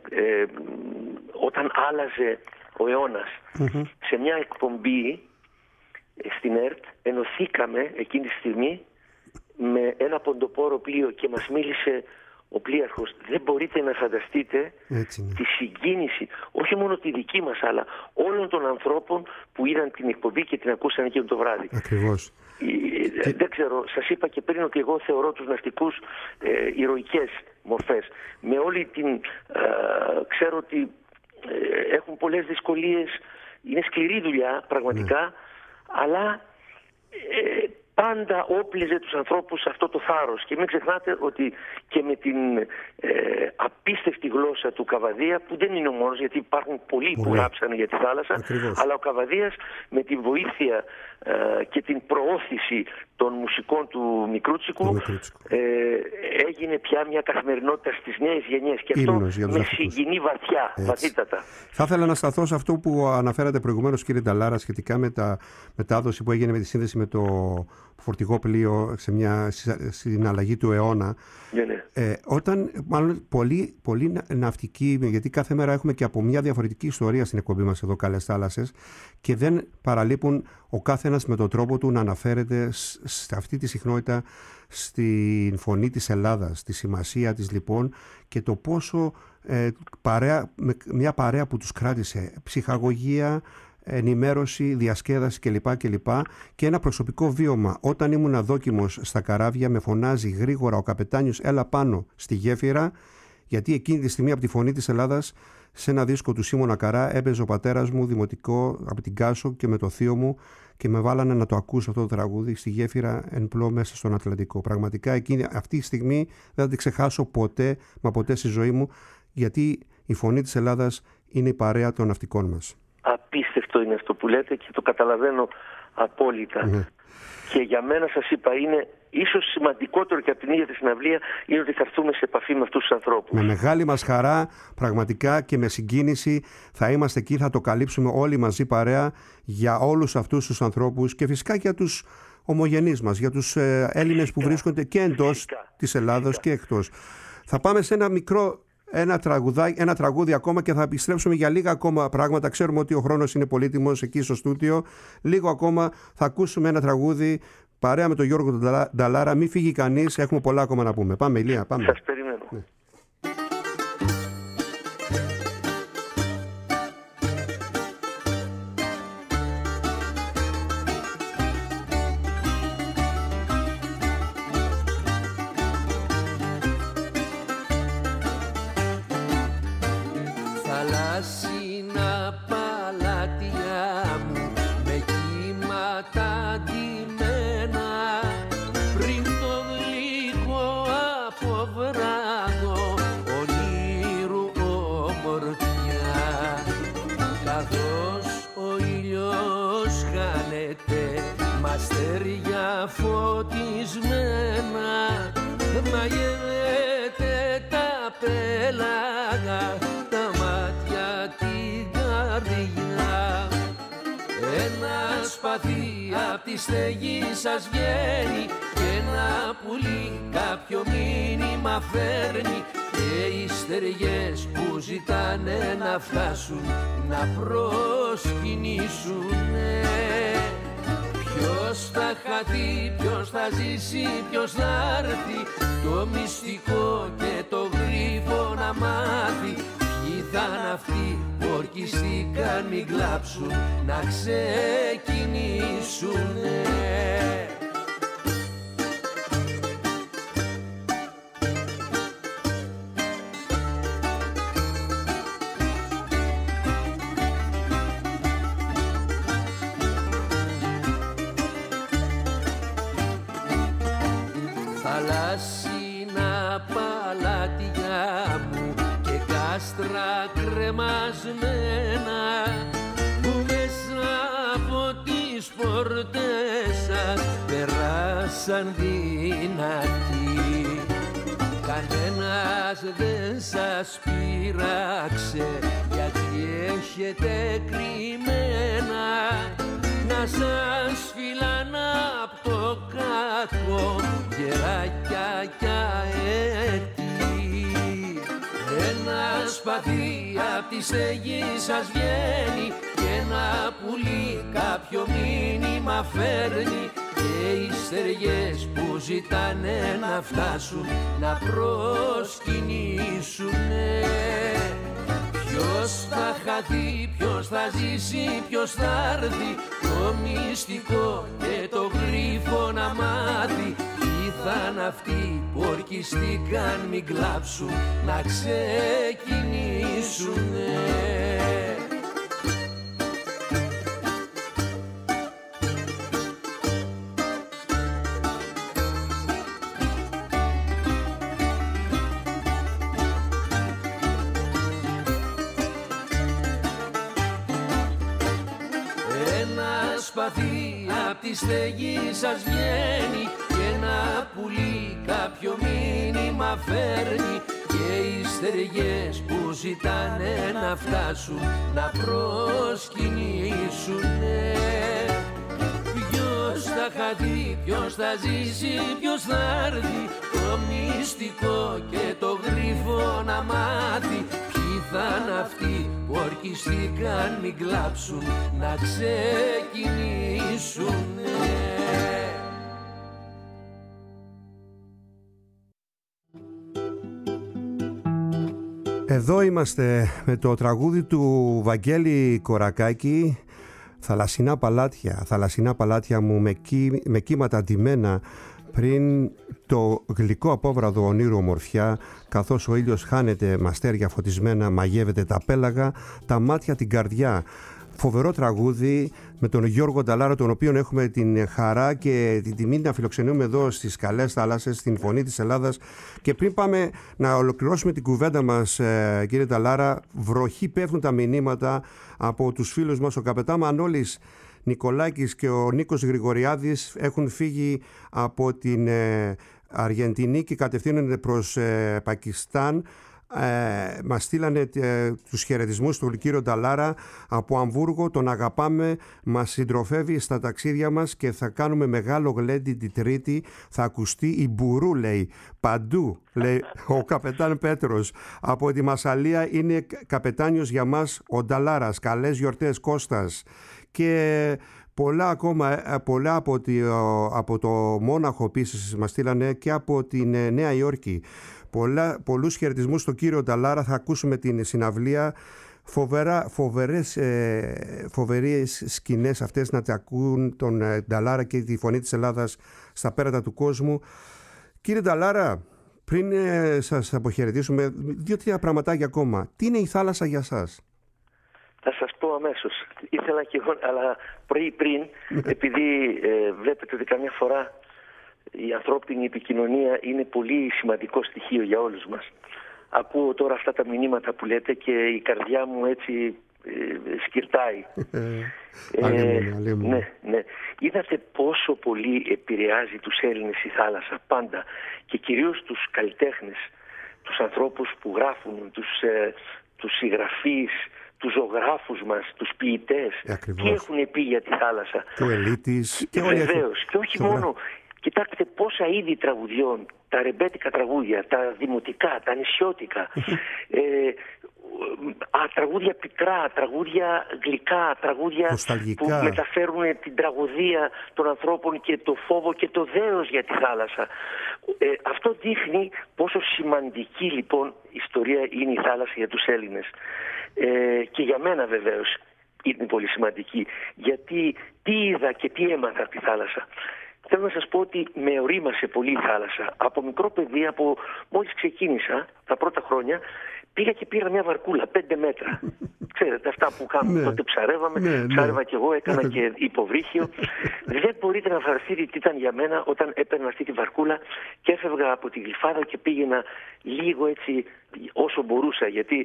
όταν άλλαζε ο αιώνας. Σε μια εκπομπή στην ΕΡΤ ενωθήκαμε εκείνη τη στιγμή με ένα ποντοπόρο πλοίο και μας μίλησε ο πλοίαρχος. Δεν μπορείτε να φανταστείτε τη συγκίνηση, όχι μόνο τη δική μας, αλλά όλων των ανθρώπων που είδαν την εκπομπή και την ακούσαν εκείνο το βράδυ. Ακριβώς. Δεν ξέρω, σας είπα και πριν ότι εγώ θεωρώ τους ναυτικούς ηρωικές μορφές. Με όλη την... ξέρω ότι έχουν πολλές δυσκολίες, είναι σκληρή δουλειά πραγματικά, αλλά πάντα όπλιζε τους ανθρώπους αυτό το θάρρος. Και μην ξεχνάτε ότι και με την απίστευτη γλώσσα του Καβαδία, που δεν είναι ο μόνος, γιατί υπάρχουν πολλοί που γράψανε για τη θάλασσα, αλλά ο Καβαδίας με τη βοήθεια και την προώθηση των μουσικών του Μικρούτσικου έγινε πια μια καθημερινότητα στις νέες γενιές, και αυτό με συγκινεί βαθιά, βαθύτατα. Θα ήθελα να σταθώ σε αυτό που αναφέρατε προηγουμένως, κύριε Νταλάρα, σχετικά με τα μετάδοση που έγινε με τη σύνδεση με το φορτηγό πλοίο στην αλλαγή του αιώνα. Όταν μάλλον πολλοί ναυτικοί, γιατί κάθε μέρα έχουμε και από μια διαφορετική ιστορία στην εκπομπή μας εδώ, Καλές Θάλασσες, και δεν παραλείπουν ο κάθε ένας με τον τρόπο του να αναφέρεται σε αυτή τη συχνότητα στην Φωνή της Ελλάδας, τη σημασία της λοιπόν, και το πόσο μια παρέα που τους κράτησε, ψυχαγωγία, ενημέρωση, διασκέδαση κλπ. Και ένα προσωπικό βίωμα. Όταν ήμουν αδόκιμος στα καράβια, με φωνάζει γρήγορα ο καπετάνιος, έλα πάνω στη γέφυρα, γιατί εκείνη τη στιγμή από τη Φωνή της Ελλάδας, σε ένα δίσκο του Σίμωνα Καρά, έπαιζε ο πατέρας μου δημοτικό από την Κάσο και με το θείο μου, και με βάλανε να το ακούσω αυτό το τραγούδι στη γέφυρα εν πλώ μέσα στον Ατλαντικό. Πραγματικά αυτή τη στιγμή δεν θα την ξεχάσω ποτέ, μα ποτέ στη ζωή μου, γιατί η Φωνή της Ελλάδας είναι η παρέα των ναυτικών μας. Απίστευτο είναι αυτό που λέτε και το καταλαβαίνω απόλυτα. Και για μένα, σας είπα, είναι ίσως σημαντικότερο και από την ίδια τη συναυλία, είναι ότι θα έρθουμε σε επαφή με αυτούς τους ανθρώπους. Με μεγάλη μας χαρά, πραγματικά, και με συγκίνηση θα είμαστε εκεί, θα το καλύψουμε όλοι μαζί παρέα για όλους αυτούς τους ανθρώπους και φυσικά για τους ομογενείς μας, για τους Έλληνες που βρίσκονται και εντός της Ελλάδος και εκτός. Θα πάμε σε ένα τραγούδι ακόμα και θα επιστρέψουμε για λίγα ακόμα πράγματα. Ξέρουμε ότι ο χρόνος είναι πολύτιμος εκεί στο στούντιο. Λίγο ακόμα θα ακούσουμε ένα τραγούδι παρέα με τον Γιώργο Νταλάρα. Μην φύγει κανείς, έχουμε πολλά ακόμα να πούμε. Πάμε, Ηλία, πάμε. Σας περιμένω. Ναι. Θαλάσσινα παλάτια μου με κύματα ντυμένα, πριν το γλυκό από βράδο ονείρου ομορφιά, καθώς ο ήλιος χάνεται μ' αστέρια φωτισμένα, μαγεύεται τα πέλαγα, ένα σπαθί απ' τη στεγή σας βγαίνει και ένα πουλί κάποιο μήνυμα φέρνει, και οι στεριές που ζητάνε να φτάσουν να προσκυνήσουνε. Ποιος θα χαθεί, ποιος θα ζήσει, ποιος θα έρθει, το μυστικό και το γρίφο να μάθει. Ποιοι θα είναι αυτοί που ορκιστήκαν, μην κλάψουν, να ξεκινήσουνε. Θαλάσσινα παλάτια μου και κάστρα κρεμασμένα, που μέσα από τη τις πόρτες σας περάσαν δυνατοί. Κανένας δεν σας πείραξε γιατί έχετε κρυμμένα να σας φυλάνε απ' το κακό γεράκια κι αέτη. Ένα σπαθί απ' τη στεγή σας βγαίνει και ένα πουλί κάποιο μήνυμα φέρνει και οι στεριές που ζητάνε να φτάσουν να προσκυνήσουνε. Ποιος θα χαθεί, ποιος θα ζήσει, ποιος θα έρθει το μυστικό και το γρίφο να μάθει. Ποιοι θα είναι αυτοί που ορκιστήκαν μην κλάψουν να ξεκινήσουνε. Σπαθί απ' τη στεγή σας βγαίνει και ένα πουλί κάποιο μήνυμα φέρνει και οι στεριές που ζητάνε να φτάσουν να προσκυνήσουνε. Ποιος θα χαθεί, ποιος θα ζήσει, ποιος θα έρθει το μυστικό και το γρίφο να μάθει. Θα είναι αυτοί που ορκιστήκαν μην κλάψουν να ξεκινήσουνε. Εδώ είμαστε με το τραγούδι του Βαγγέλη Κορακάκη, θαλασσινά παλάτια μου με κύματα ντυμένα πριν το γλυκό απόβραδο ονείρου ομορφιά, καθώς ο ήλιος χάνεται μαστέρια φωτισμένα, μαγεύεται τα πέλαγα, τα μάτια την καρδιά. Φοβερό τραγούδι με τον Γιώργο Νταλάρα, τον οποίον έχουμε την χαρά και την τιμή να φιλοξενούμε εδώ στις καλές θάλασσες, στην Φωνή της Ελλάδας. Και πριν πάμε να ολοκληρώσουμε την κουβέντα μας, κύριε Νταλάρα, βροχή πέφτουν τα μηνύματα από τους φίλους μας. Ο καπετάν Μανώλης Νικολάκης και ο Νίκος Γρηγοριάδης έχουν φύγει από την Αργεντινή και κατευθύνονται προς Πακιστάν. Μας στείλανε τους χαιρετισμούς του κύριο Νταλάρα από Αμβούργο. Τον αγαπάμε, μας συντροφεύει στα ταξίδια μας και θα κάνουμε μεγάλο γλέντι την Τρίτη. Θα ακουστεί η Μπουρού, λέει, παντού, λέει ο καπετάν Πέτρος. Από τη Μασσαλία είναι καπετάνιος για μας ο Νταλάρας. Καλές γιορτές, Κώστας. Και πολλά ακόμα, πολλά από το Μόναχο επίσης μας στείλανε και από την Νέα Υόρκη. Πολλούς χαιρετισμούς στον κύριο Νταλάρα. Θα ακούσουμε την συναυλία. Φοβερές σκηνές αυτές να τα ακούν τον Νταλάρα και τη Φωνή της Ελλάδας στα πέρατα του κόσμου. Κύριε Νταλάρα, πριν σας αποχαιρετήσουμε, 2-3 πραγματάκια ακόμα. Τι είναι η θάλασσα για σας? Θα σας πω αμέσως. Ήθελα και εγώ, αλλά πριν, επειδή βλέπετε ότι καμιά φορά η ανθρώπινη επικοινωνία είναι πολύ σημαντικό στοιχείο για όλους μας. Ακούω τώρα αυτά τα μηνύματα που λέτε και η καρδιά μου έτσι σκυρτάει. Ναι. Είδατε πόσο πολύ επηρεάζει τους Έλληνες η θάλασσα πάντα και κυρίως τους καλλιτέχνες, τους ανθρώπους που γράφουν, τους συγγραφείς, τους ζωγράφους μας, τους ποιητές. Τι έχουν πει για τη θάλασσα. Ο Ελίτης. Βεβαίως. Και όχι μόνο. Κοιτάξτε πόσα είδη τραγουδιών, τα ρεμπέτικα τραγούδια, τα δημοτικά, τα νησιώτικα, τραγούδια πικρά, τραγούδια γλυκά, τραγούδια που μεταφέρουν την τραγωδία των ανθρώπων και το φόβο και το δέος για τη θάλασσα. Αυτό δείχνει πόσο σημαντική λοιπόν ιστορία είναι η θάλασσα για τους Έλληνες. Και για μένα βεβαίως είναι πολύ σημαντική, γιατί τι είδα και τι έμαθα από τη θάλασσα. Θέλω να σας πω ότι με ορίμασε πολύ η θάλασσα. Από μικρό παιδί, μόλις ξεκίνησα τα πρώτα χρόνια, πήγα και πήρα μια βαρκούλα 5 μέτρα. Ξέρετε, αυτά που κάνουμε τότε ψαρεύαμε, ψάρευα κι εγώ, έκανα και υποβρύχιο. Δεν μπορείτε να φανταστείτε τι ήταν για μένα όταν έπαιρνα αυτή τη βαρκούλα και έφευγα από τη Γλυφάδα και πήγαινα λίγο έτσι όσο μπορούσα, γιατί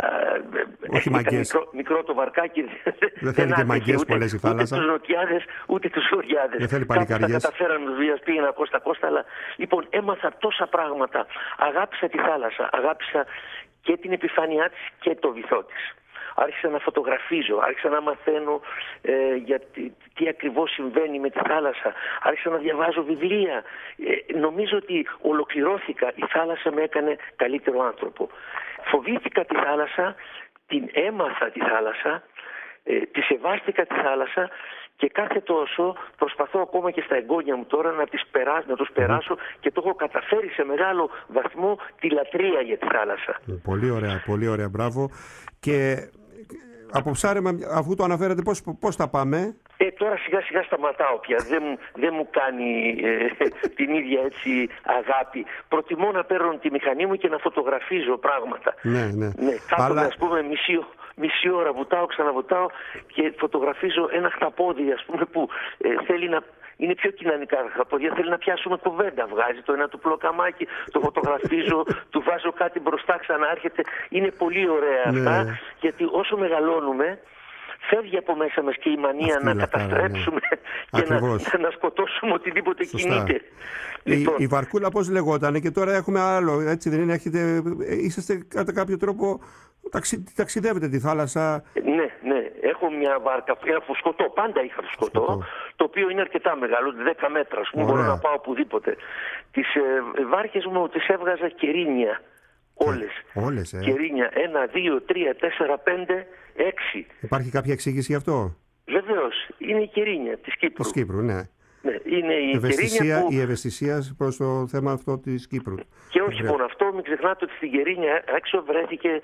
ήταν μικρό το βαρκάκι. Δεν θέλει και μαγκές πολλές η θάλασσα. Ούτε τους νοτιάδες, ούτε τους βορειάδες. Δεν θέλει παλικαριές. Τα καταφέραν τους βίας, πήγαινα κόστα, αλλά λοιπόν έμαθα τόσα πράγματα. Αγάπησα τη θάλασσα, αγάπησα και την επιφάνειά της και το βυθό της. Άρχισα να φωτογραφίζω, άρχισα να μαθαίνω για τι ακριβώς συμβαίνει με τη θάλασσα. Άρχισα να διαβάζω βιβλία. Νομίζω ότι ολοκληρώθηκα. Η θάλασσα με έκανε καλύτερο άνθρωπο. Φοβήθηκα τη θάλασσα, την έμαθα τη θάλασσα, τη σεβάστηκα τη θάλασσα και κάθε τόσο προσπαθώ ακόμα και στα εγγόνια μου τώρα να τους περάσω και το έχω καταφέρει σε μεγάλο βαθμό τη λατρεία για τη θάλασσα. Πολύ ωραία, μπράβο. Και από ψάρεμα, αφού το αναφέρατε, πώς θα πάμε? Τώρα σιγά σιγά σταματάω πια. Δεν μου κάνει την ίδια έτσι αγάπη. Προτιμώ να παίρνω τη μηχανή μου και να φωτογραφίζω πράγματα. Ναι. Κάθομαι, ας πούμε, μισή ώρα βουτάω, ξαναβουτάω και φωτογραφίζω ένα χταπόδι, ας πούμε, που θέλει να... Είναι πιο κοινωνικά τα χταπόδια, θέλει να πιάσουμε κουβέντα. Βγάζει το ένα του πλοκαμάκι, το φωτογραφίζω, του βάζω κάτι μπροστά, ξανάρχεται. Είναι πολύ ωραία αυτά, γιατί όσο μεγαλώνουμε, φεύγει από μέσα μας και η μανία να καταστρέψουμε και να σκοτώσουμε οτιδήποτε κινείται. Η βαρκούλα πώς λεγότανε και τώρα έχουμε άλλο, έτσι δεν είναι? Είσαστε κατά κάποιο τρόπο, ταξιδεύετε τη θάλασσα. Ναι. Έχω μια βάρκα, ένα φουσκωτό, πάντα είχα φουσκωτό, το οποίο είναι αρκετά μεγάλο, 10 μέτρα, ας πούμε, μπορώ να πάω οπουδήποτε. Τις βάρκες μου τις έβγαζα κερίνια. Όλες. Κερίνια. 1, 2, 3, 4, 5, 6. Υπάρχει κάποια εξήγηση γι' αυτό? Βεβαίως. Είναι η κερίνια της Κύπρου. Της Κύπρου, ναι. Είναι η κερίνια που... Η ευαισθησία προς το θέμα αυτό της Κύπρου. Και όχι μόνο αυτό, μην ξεχνάτε ότι στην κερίνια έξω βρέθηκε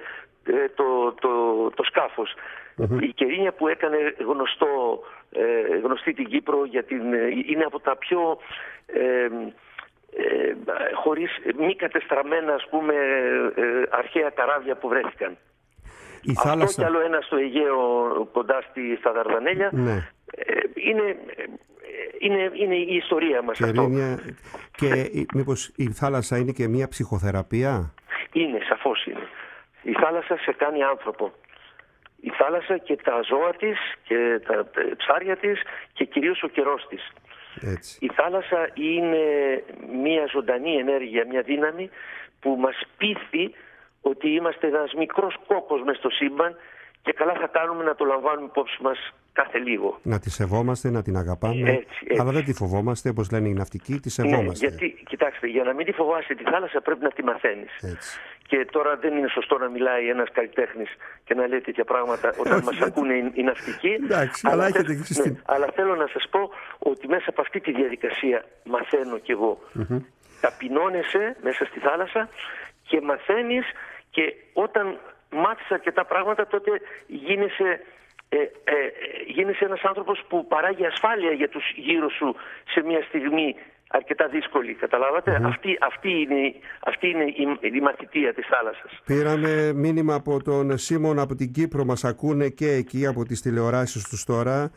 το σκάφος. Η κερίνια που έκανε γνωστή την Κύπρο είναι από τα πιο... χωρίς μη κατεστραμμένα, ας πούμε, αρχαία καράβια που βρέθηκαν. Αυτό κι άλλο ένα στο Αιγαίο κοντά στα Δαρδανέλια. Είναι η ιστορία μας αυτό. Και μήπως η θάλασσα είναι και μια ψυχοθεραπεία? Είναι, σαφώς είναι. Η θάλασσα σε κάνει άνθρωπο. Η θάλασσα και τα ζώα της και τα ψάρια της και κυρίως ο καιρός της. Έτσι. Η θάλασσα είναι μια ζωντανή ενέργεια, μια δύναμη που μας πείθει ότι είμαστε ένας μικρός κόκκος μες στο σύμπαν και καλά θα κάνουμε να το λαμβάνουμε υπόψη μας κάθε λίγο. Να τη σεβόμαστε, να την αγαπάμε, έτσι. Αλλά δεν τη φοβόμαστε, όπως λένε οι ναυτικοί, τη σεβόμαστε. Γιατί, κοιτάξτε, για να μην τη φοβάσαι τη θάλασσα πρέπει να τη μαθαίνεις. Έτσι. Και τώρα δεν είναι σωστό να μιλάει ένας καλλιτέχνης και να λέει τέτοια πράγματα όταν μας ακούνε οι ναυτικοί. Εντάξει, αλλά θέλω να σας πω ότι μέσα από αυτή τη διαδικασία μαθαίνω κι εγώ. Ταπεινώνεσαι μέσα στη θάλασσα και μαθαίνεις, και όταν μάθεις αρκετά πράγματα τότε γίνεσαι ένας άνθρωπος που παράγει ασφάλεια για τους γύρω σου σε μια στιγμή αρκετά δύσκολη. Καταλάβατε? Αυτή είναι η μαθητεία της θάλασσας. Πήραμε μήνυμα από τον Σίμων από την Κύπρο. Μας ακούνε και εκεί από τις τηλεοράσεις τους τώρα.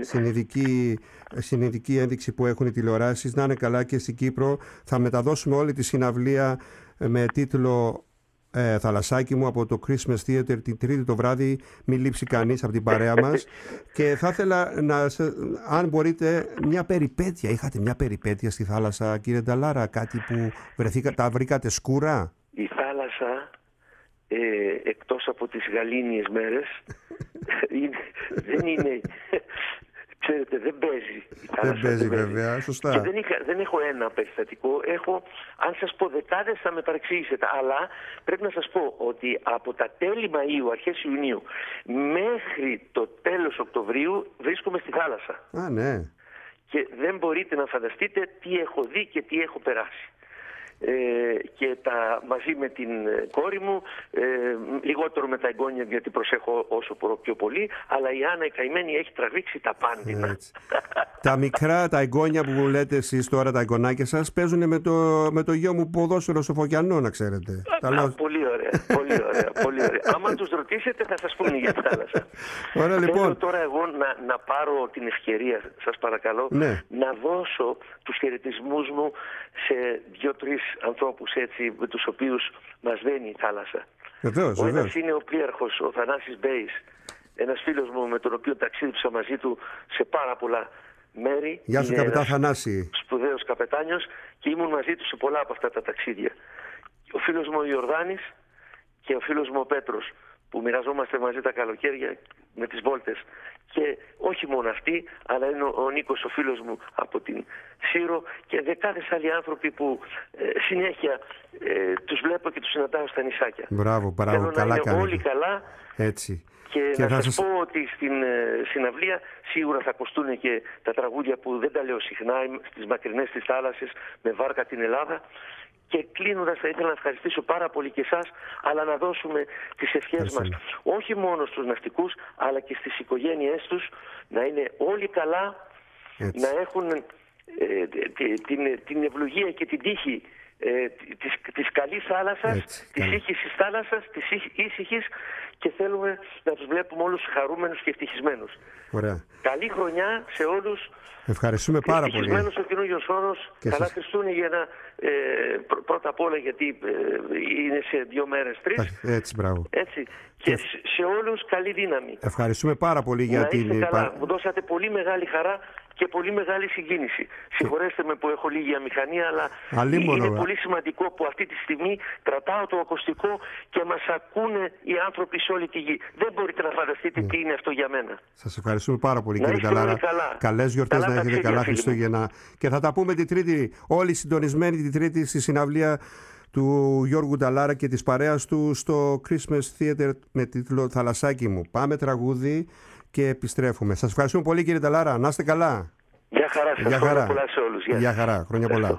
Στην ειδική ένδειξη που έχουν οι τηλεοράσεις. Να είναι καλά και στην Κύπρο. Θα μεταδώσουμε όλη τη συναυλία με τίτλο «Θαλασσάκι μου» από το Christmas Theater την Τρίτη το βράδυ. Μην λείψει κανείς από την παρέα μας. Και θα ήθελα αν μπορείτε, μια περιπέτεια. Είχατε μια περιπέτεια στη θάλασσα, κύριε Νταλάρα? Κάτι που τα βρήκατε σκούρα? Η θάλασσα, εκτός από τις γαλήνιες μέρες, δεν είναι... Ξέρετε, δεν παίζει η θάλασσα. Δεν παίζει βέβαια, σωστά. Και δεν έχω ένα περιστατικό. Αν σας πω δεκάδες θα με παρεξηγήσετε. Αλλά πρέπει να σας πω ότι από τα τέλη Μαΐου, αρχές Ιουνίου, μέχρι το τέλος Οκτωβρίου βρίσκομαι στη θάλασσα. Ναι. Και δεν μπορείτε να φανταστείτε τι έχω δει και τι έχω περάσει. και μαζί με την κόρη μου, λιγότερο με τα εγγόνια γιατί προσέχω όσο πιο πολύ, αλλά η Άννα η καημένη έχει τραβήξει τα πάντινα. Τα μικρά, τα εγγόνια που λέτε εσείς τώρα, τα εγγονάκια σας, παίζουν με το γιο μου ποδόσφαιρο στο Φωκιανό, να ξέρετε. Πολύ ωραία, πολύ ωραία, πολύ ωραία. Άμα τους ρωτήσετε θα σας πούνε για θάλασσα. Ωραία, λοιπόν. Θέλω τώρα εγώ να πάρω την ευκαιρία, σας παρακαλώ, να δώσω τους χαιρετισμούς μου σε 2-3 ανθρώπους έτσι, με τους οποίους μας δένει η θάλασσα. Ο ένας είναι ο πλοίαρχος, ο Θανάσης Μπέης, ένας φίλος μου με τον οποίο ταξίδεψα μαζί του σε πάρα πολλά μέρη. Γεια σου, καπετάν Θανάση. Σπουδαίος καπετάνιος και ήμουν μαζί του σε πολλά από αυτά τα ταξίδια. Ο φίλος μου ο Ιορδάνης και ο φίλος μου ο Πέτρος, που μοιραζόμαστε μαζί τα καλοκαίρια με τις βόλτες. Και όχι μόνο αυτοί, αλλά είναι ο Νίκος, ο φίλος μου από την Σύρο και δεκάδες άλλοι άνθρωποι που συνέχεια τους βλέπω και τους συναντάω στα νησάκια. Μπράβο, θέλω καλά να είναι όλοι κάνετε. καλά. Έτσι. Και να σας πω ότι στην συναυλία σίγουρα θα ακουστούν και τα τραγούδια που δεν τα λέω συχνά, στις μακρινές της θάλασσες, με βάρκα την Ελλάδα. Και κλείνοντας θα ήθελα να ευχαριστήσω πάρα πολύ και εσάς, αλλά να δώσουμε τις ευχές μας όχι μόνο στους ναυτικούς, αλλά και στις οικογένειές τους, να είναι όλοι καλά, να έχουν την ευλογία και την τύχη της καλής θάλασσας, της ήσυχης θάλασσας, της ήσυχης, και θέλουμε να τους βλέπουμε όλους χαρούμενους και ευτυχισμένους. Ωραία. Καλή χρονιά σε όλους. Ευχαριστούμε πάρα πολύ. Ευτυχισμένος ο καινούργιος όρος. Καλά Χριστούγεννα πρώτα απ' όλα, γιατί είναι σε 2 μέρες, 3. Έτσι, μπράβο. Έτσι. Και σε όλους καλή δύναμη. Ευχαριστούμε πάρα πολύ για την... καλά. Μου δώσατε πολύ μεγάλη χαρά και πολύ μεγάλη συγκίνηση. Συγχωρέστε με που έχω λίγη αμηχανία, αλλά είναι πολύ σημαντικό που αυτή τη στιγμή κρατάω το ακουστικό και μας ακούνε οι άνθρωποι σε όλη τη γη. Δεν μπορείτε να φανταστείτε τι είναι αυτό για μένα. Σας ευχαριστούμε πάρα πολύ, κύριε Ταλάρα. Καλές γιορτές, να έχετε καλά Χριστούγεννα. Και θα τα πούμε την Τρίτη, όλοι συντονισμένοι την Τρίτη στη συναυλία του Γιώργου Ταλάρα και της παρέας του στο Christmas Theater με τίτλο «Θαλασσάκι μου». Πάμε τραγούδι και επιστρέφουμε. Σας ευχαριστούμε πολύ, κύριε Ταλάρα. Να είστε καλά. Γεια χαρά σας. Χρόνια πολλά σε όλους. Γεια χαρά. Χρόνια πολλά.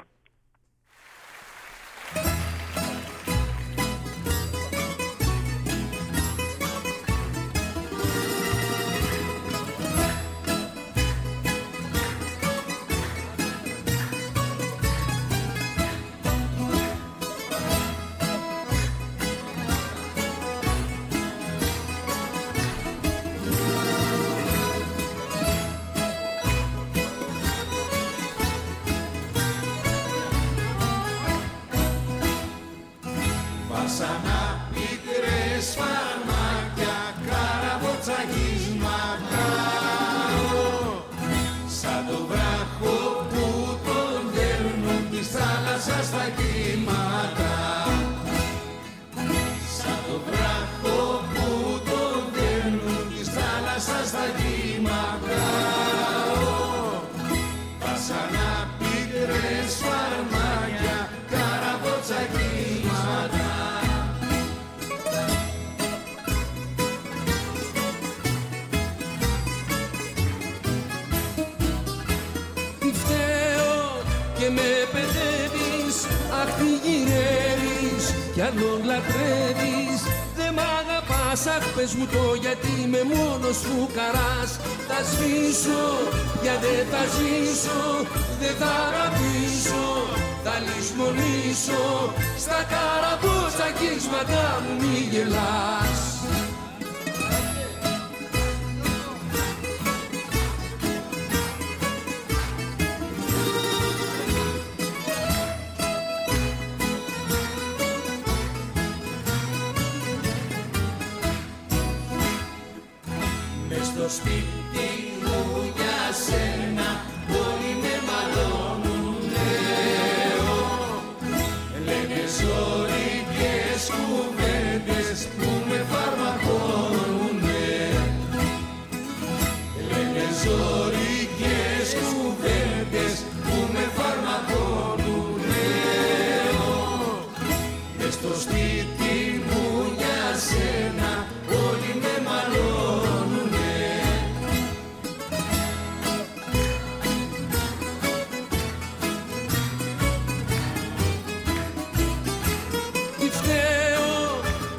Κι αν τον λατρεύεις, δε μ' αγαπάς. Αχ, πες μου το γιατί είμαι μόνος φουκαράς. Θα σβήσω, για δεν θα ζήσω, δεν θα αγαπήσω. Θα λησμονήσω, στα καραμπότσακίσματα μου μη γελάς. Στο σπίτι μου για σένα όλοι με μαλώνουνε. Λένε ζωρικές κουβέντες που με φαρμακώνουνε. Λένε ζωρικές κουβέντες που με φαρμακώνουνε. Μες στο σπίτι μου για σένα όλοι με μαλώνουνε.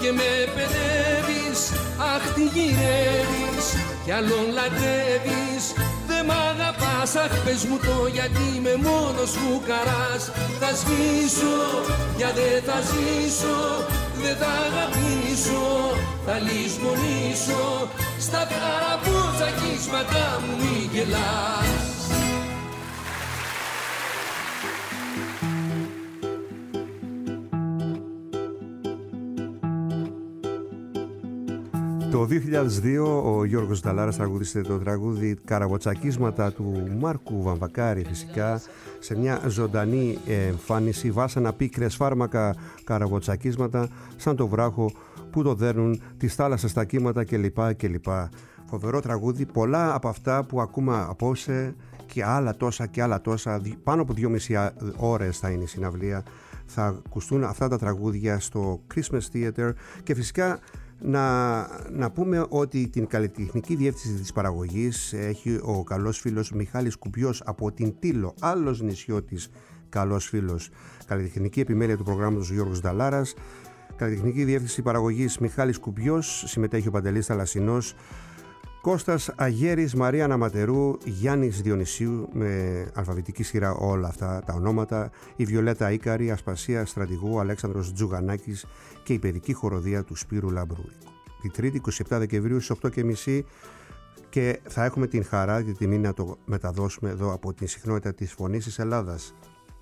και με παιδεύεις, αχ τι γυρεύεις κι άλλον λατρεύεις. Δε μ' αγαπάς, αχ πες μου το γιατί με μόνος μου καράς. Θα σβήσω, για δε θα ζήσω, δε θα αγαπήσω, θα λησμονήσω. Στα καραμπουτσακίσματα μου μη γελάς. Το 2002 ο Γιώργος Νταλάρας τραγούδισε το τραγούδι «Καραβοτσακίσματα» του Μάρκου Βαμβακάρη, φυσικά σε μια ζωντανή εμφάνιση. Βάσανα, πίκρες, φάρμακα, καραβοτσακίσματα σαν το βράχο που το δέρνουν, τις θάλασσες, τα κύματα κλπ. Φοβερό τραγούδι, πολλά από αυτά που ακούμε απόψε και άλλα τόσα, πάνω από 2,5 ώρες θα είναι η συναυλία. Θα ακουστούν αυτά τα τραγούδια στο Christmas Theater και φυσικά να πούμε ότι την καλλιτεχνική διεύθυνση της παραγωγής έχει ο καλός φίλος Μιχάλης Κουπιός από την Τήλο, άλλος νησιώτης καλός φίλος. Καλλιτεχνική επιμέλεια του προγράμματος Γιώργος Νταλάρας. Καλλιτεχνική διεύθυνση παραγωγής Μιχάλης Κουπιός, συμμετέχει ο Παντελής Θαλασσινός, Κώστας Αγέρης, Μαρία Αναματερού, Γιάννης Διονυσίου, με αλφαβητική σειρά όλα αυτά τα ονόματα, η Βιολέτα Ίκαρη, Ασπασία Στρατηγού, Αλέξανδρος Τζουγανάκης και η παιδική χοροδία του Σπύρου Λαμπρού. Τη Τρίτη 27 Δεκεμβρίου στις 8:30 και θα έχουμε την χαρά και τη τιμή να το μεταδώσουμε εδώ από την συχνότητα της Φωνής της Ελλάδας.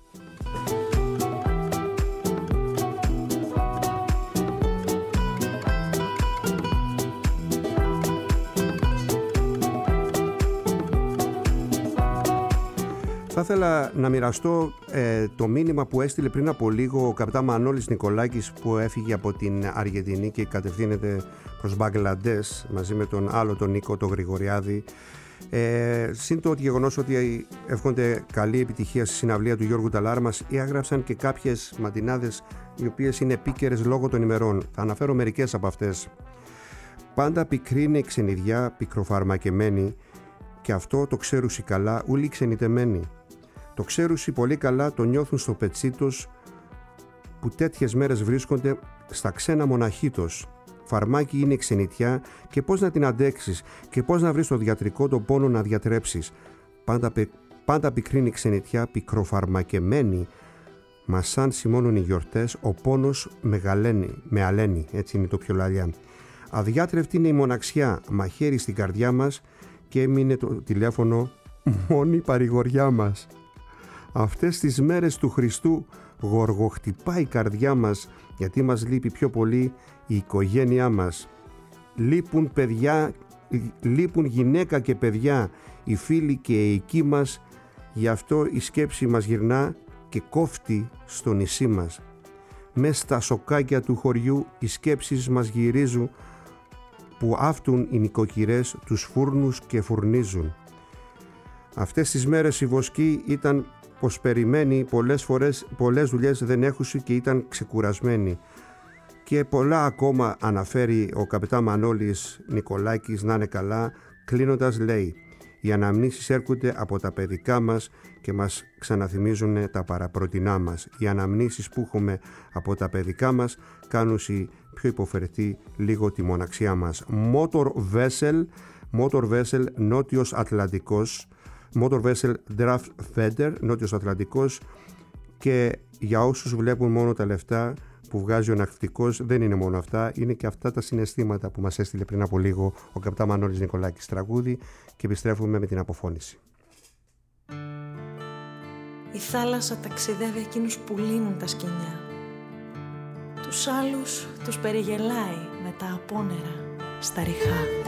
Θα ήθελα να μοιραστώ το μήνυμα που έστειλε πριν από λίγο ο καπετάν Μανώλης Νικολάκης, που έφυγε από την Αργεντινή και κατευθύνεται προς Μπαγκλαντές μαζί με τον άλλο τον Νίκο τον Γρηγοριάδη. Συν το γεγονός ότι εύχονται καλή επιτυχία στη συναυλία του Γιώργου Νταλάρα, μας έγραψαν και κάποιες ματινάδες οι οποίες είναι επίκαιρες λόγω των ημερών. Θα αναφέρω μερικές από αυτές. Πάντα πικρή είναι η ξενιδιά, πικροφαρμακεμένη, και αυτό το ξέρουσι καλά ούλοι ξενιτεμένοι. Το ξέρουσι πολύ καλά, το νιώθουν στο πετσί τους, που τέτοιες μέρες βρίσκονται στα ξένα μοναχήτος. Φαρμάκι είναι η ξενιτιά και πώς να την αντέξεις και πώς να βρεις το διατρικό τον πόνο να διατρέψεις. Πάντα πικρίνει η ξενιτιά, πικροφαρμακεμένη, μα σαν σημώνουν οι γιορτές, ο πόνος με αλένει, έτσι είναι το πιο λαλιά. Αδιάτρευτη είναι η μοναξιά, μαχαίρι στην καρδιά μας και έμεινε το τηλέφωνο μόνη παρηγοριά μας. Αυτές τις μέρες του Χριστού γοργοχτυπάει η καρδιά μας, γιατί μας λείπει πιο πολύ η οικογένειά μας. Λείπουν γυναίκα και παιδιά, οι φίλοι και οι οικοί μας, γι' αυτό η σκέψη μας γυρνά και κόφτει στο νησί μας. Μες στα σοκάκια του χωριού οι σκέψεις μας γυρίζουν, που άφτουν οι νοικοκυρές τους φούρνους και φουρνίζουν. Αυτές τις μέρες η βοσκή ήταν πως περιμένει, πολλές δουλειές δεν έχουσε και ήταν ξεκουρασμένη. Και πολλά ακόμα αναφέρει ο καπετάν Μανώλης Νικολάκης, να είναι καλά, κλείνοντας λέει: οι αναμνήσεις έρχονται από τα παιδικά μας και μας ξαναθυμίζουν τα παραπρωτινά μας. Οι αναμνήσεις που έχουμε από τα παιδικά μας κάνουν πιο υποφερθεί λίγο τη μοναξιά μας. Motor Vessel Νότιος Ατλαντικός, Motor Vessel Draft Feder Νότιος Ατλαντικός. Και για όσους βλέπουν μόνο τα λεφτά που βγάζει ο ναυτικός, δεν είναι μόνο αυτά, είναι και αυτά τα συναισθήματα που μας έστειλε πριν από λίγο ο καπετάν Μανώλης Νικολάκης τραγούδι, και επιστρέφουμε με την αποφώνηση. Η θάλασσα ταξιδεύει εκείνους που λύνουν τα σκοινιά. Τους άλλους τους περιγελάει με τα απόνερα στα ριχά.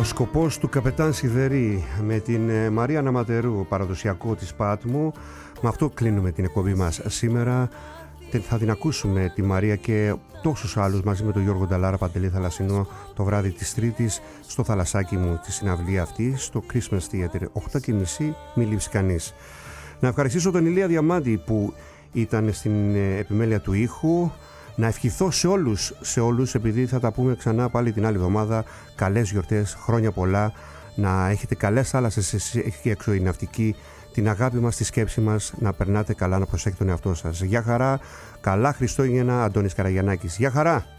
σκοπός του Καπετάν Σιδερή με την Μαρία Ναματερού, παραδοσιακό της Πάτμου. Με αυτό κλείνουμε την εκπομπή μας σήμερα. Θα την ακούσουμε τη Μαρία και τόσους άλλους μαζί με τον Γιώργο Νταλάρα, Παντελή Θαλασσινό, το βράδυ της Τρίτης στο θαλασσάκι μου, τη συναυλία αυτή, στο Christmas Theater, 8:30, μη λείψει κανείς. Να ευχαριστήσω τον Ηλία Διαμάντη που ήταν στην επιμέλεια του ήχου. Να ευχηθώ σε όλους, επειδή θα τα πούμε ξανά πάλι την άλλη εβδομάδα, καλές γιορτές, χρόνια πολλά, να έχετε καλές θάλασσες εκεί έξω οι ναυτικοί, την αγάπη μας, τη σκέψη μας, να περνάτε καλά, να προσέχετε τον εαυτό σας. Γεια χαρά, καλά Χριστούγεννα, Αντώνης Καραγιαννάκης. Γεια χαρά!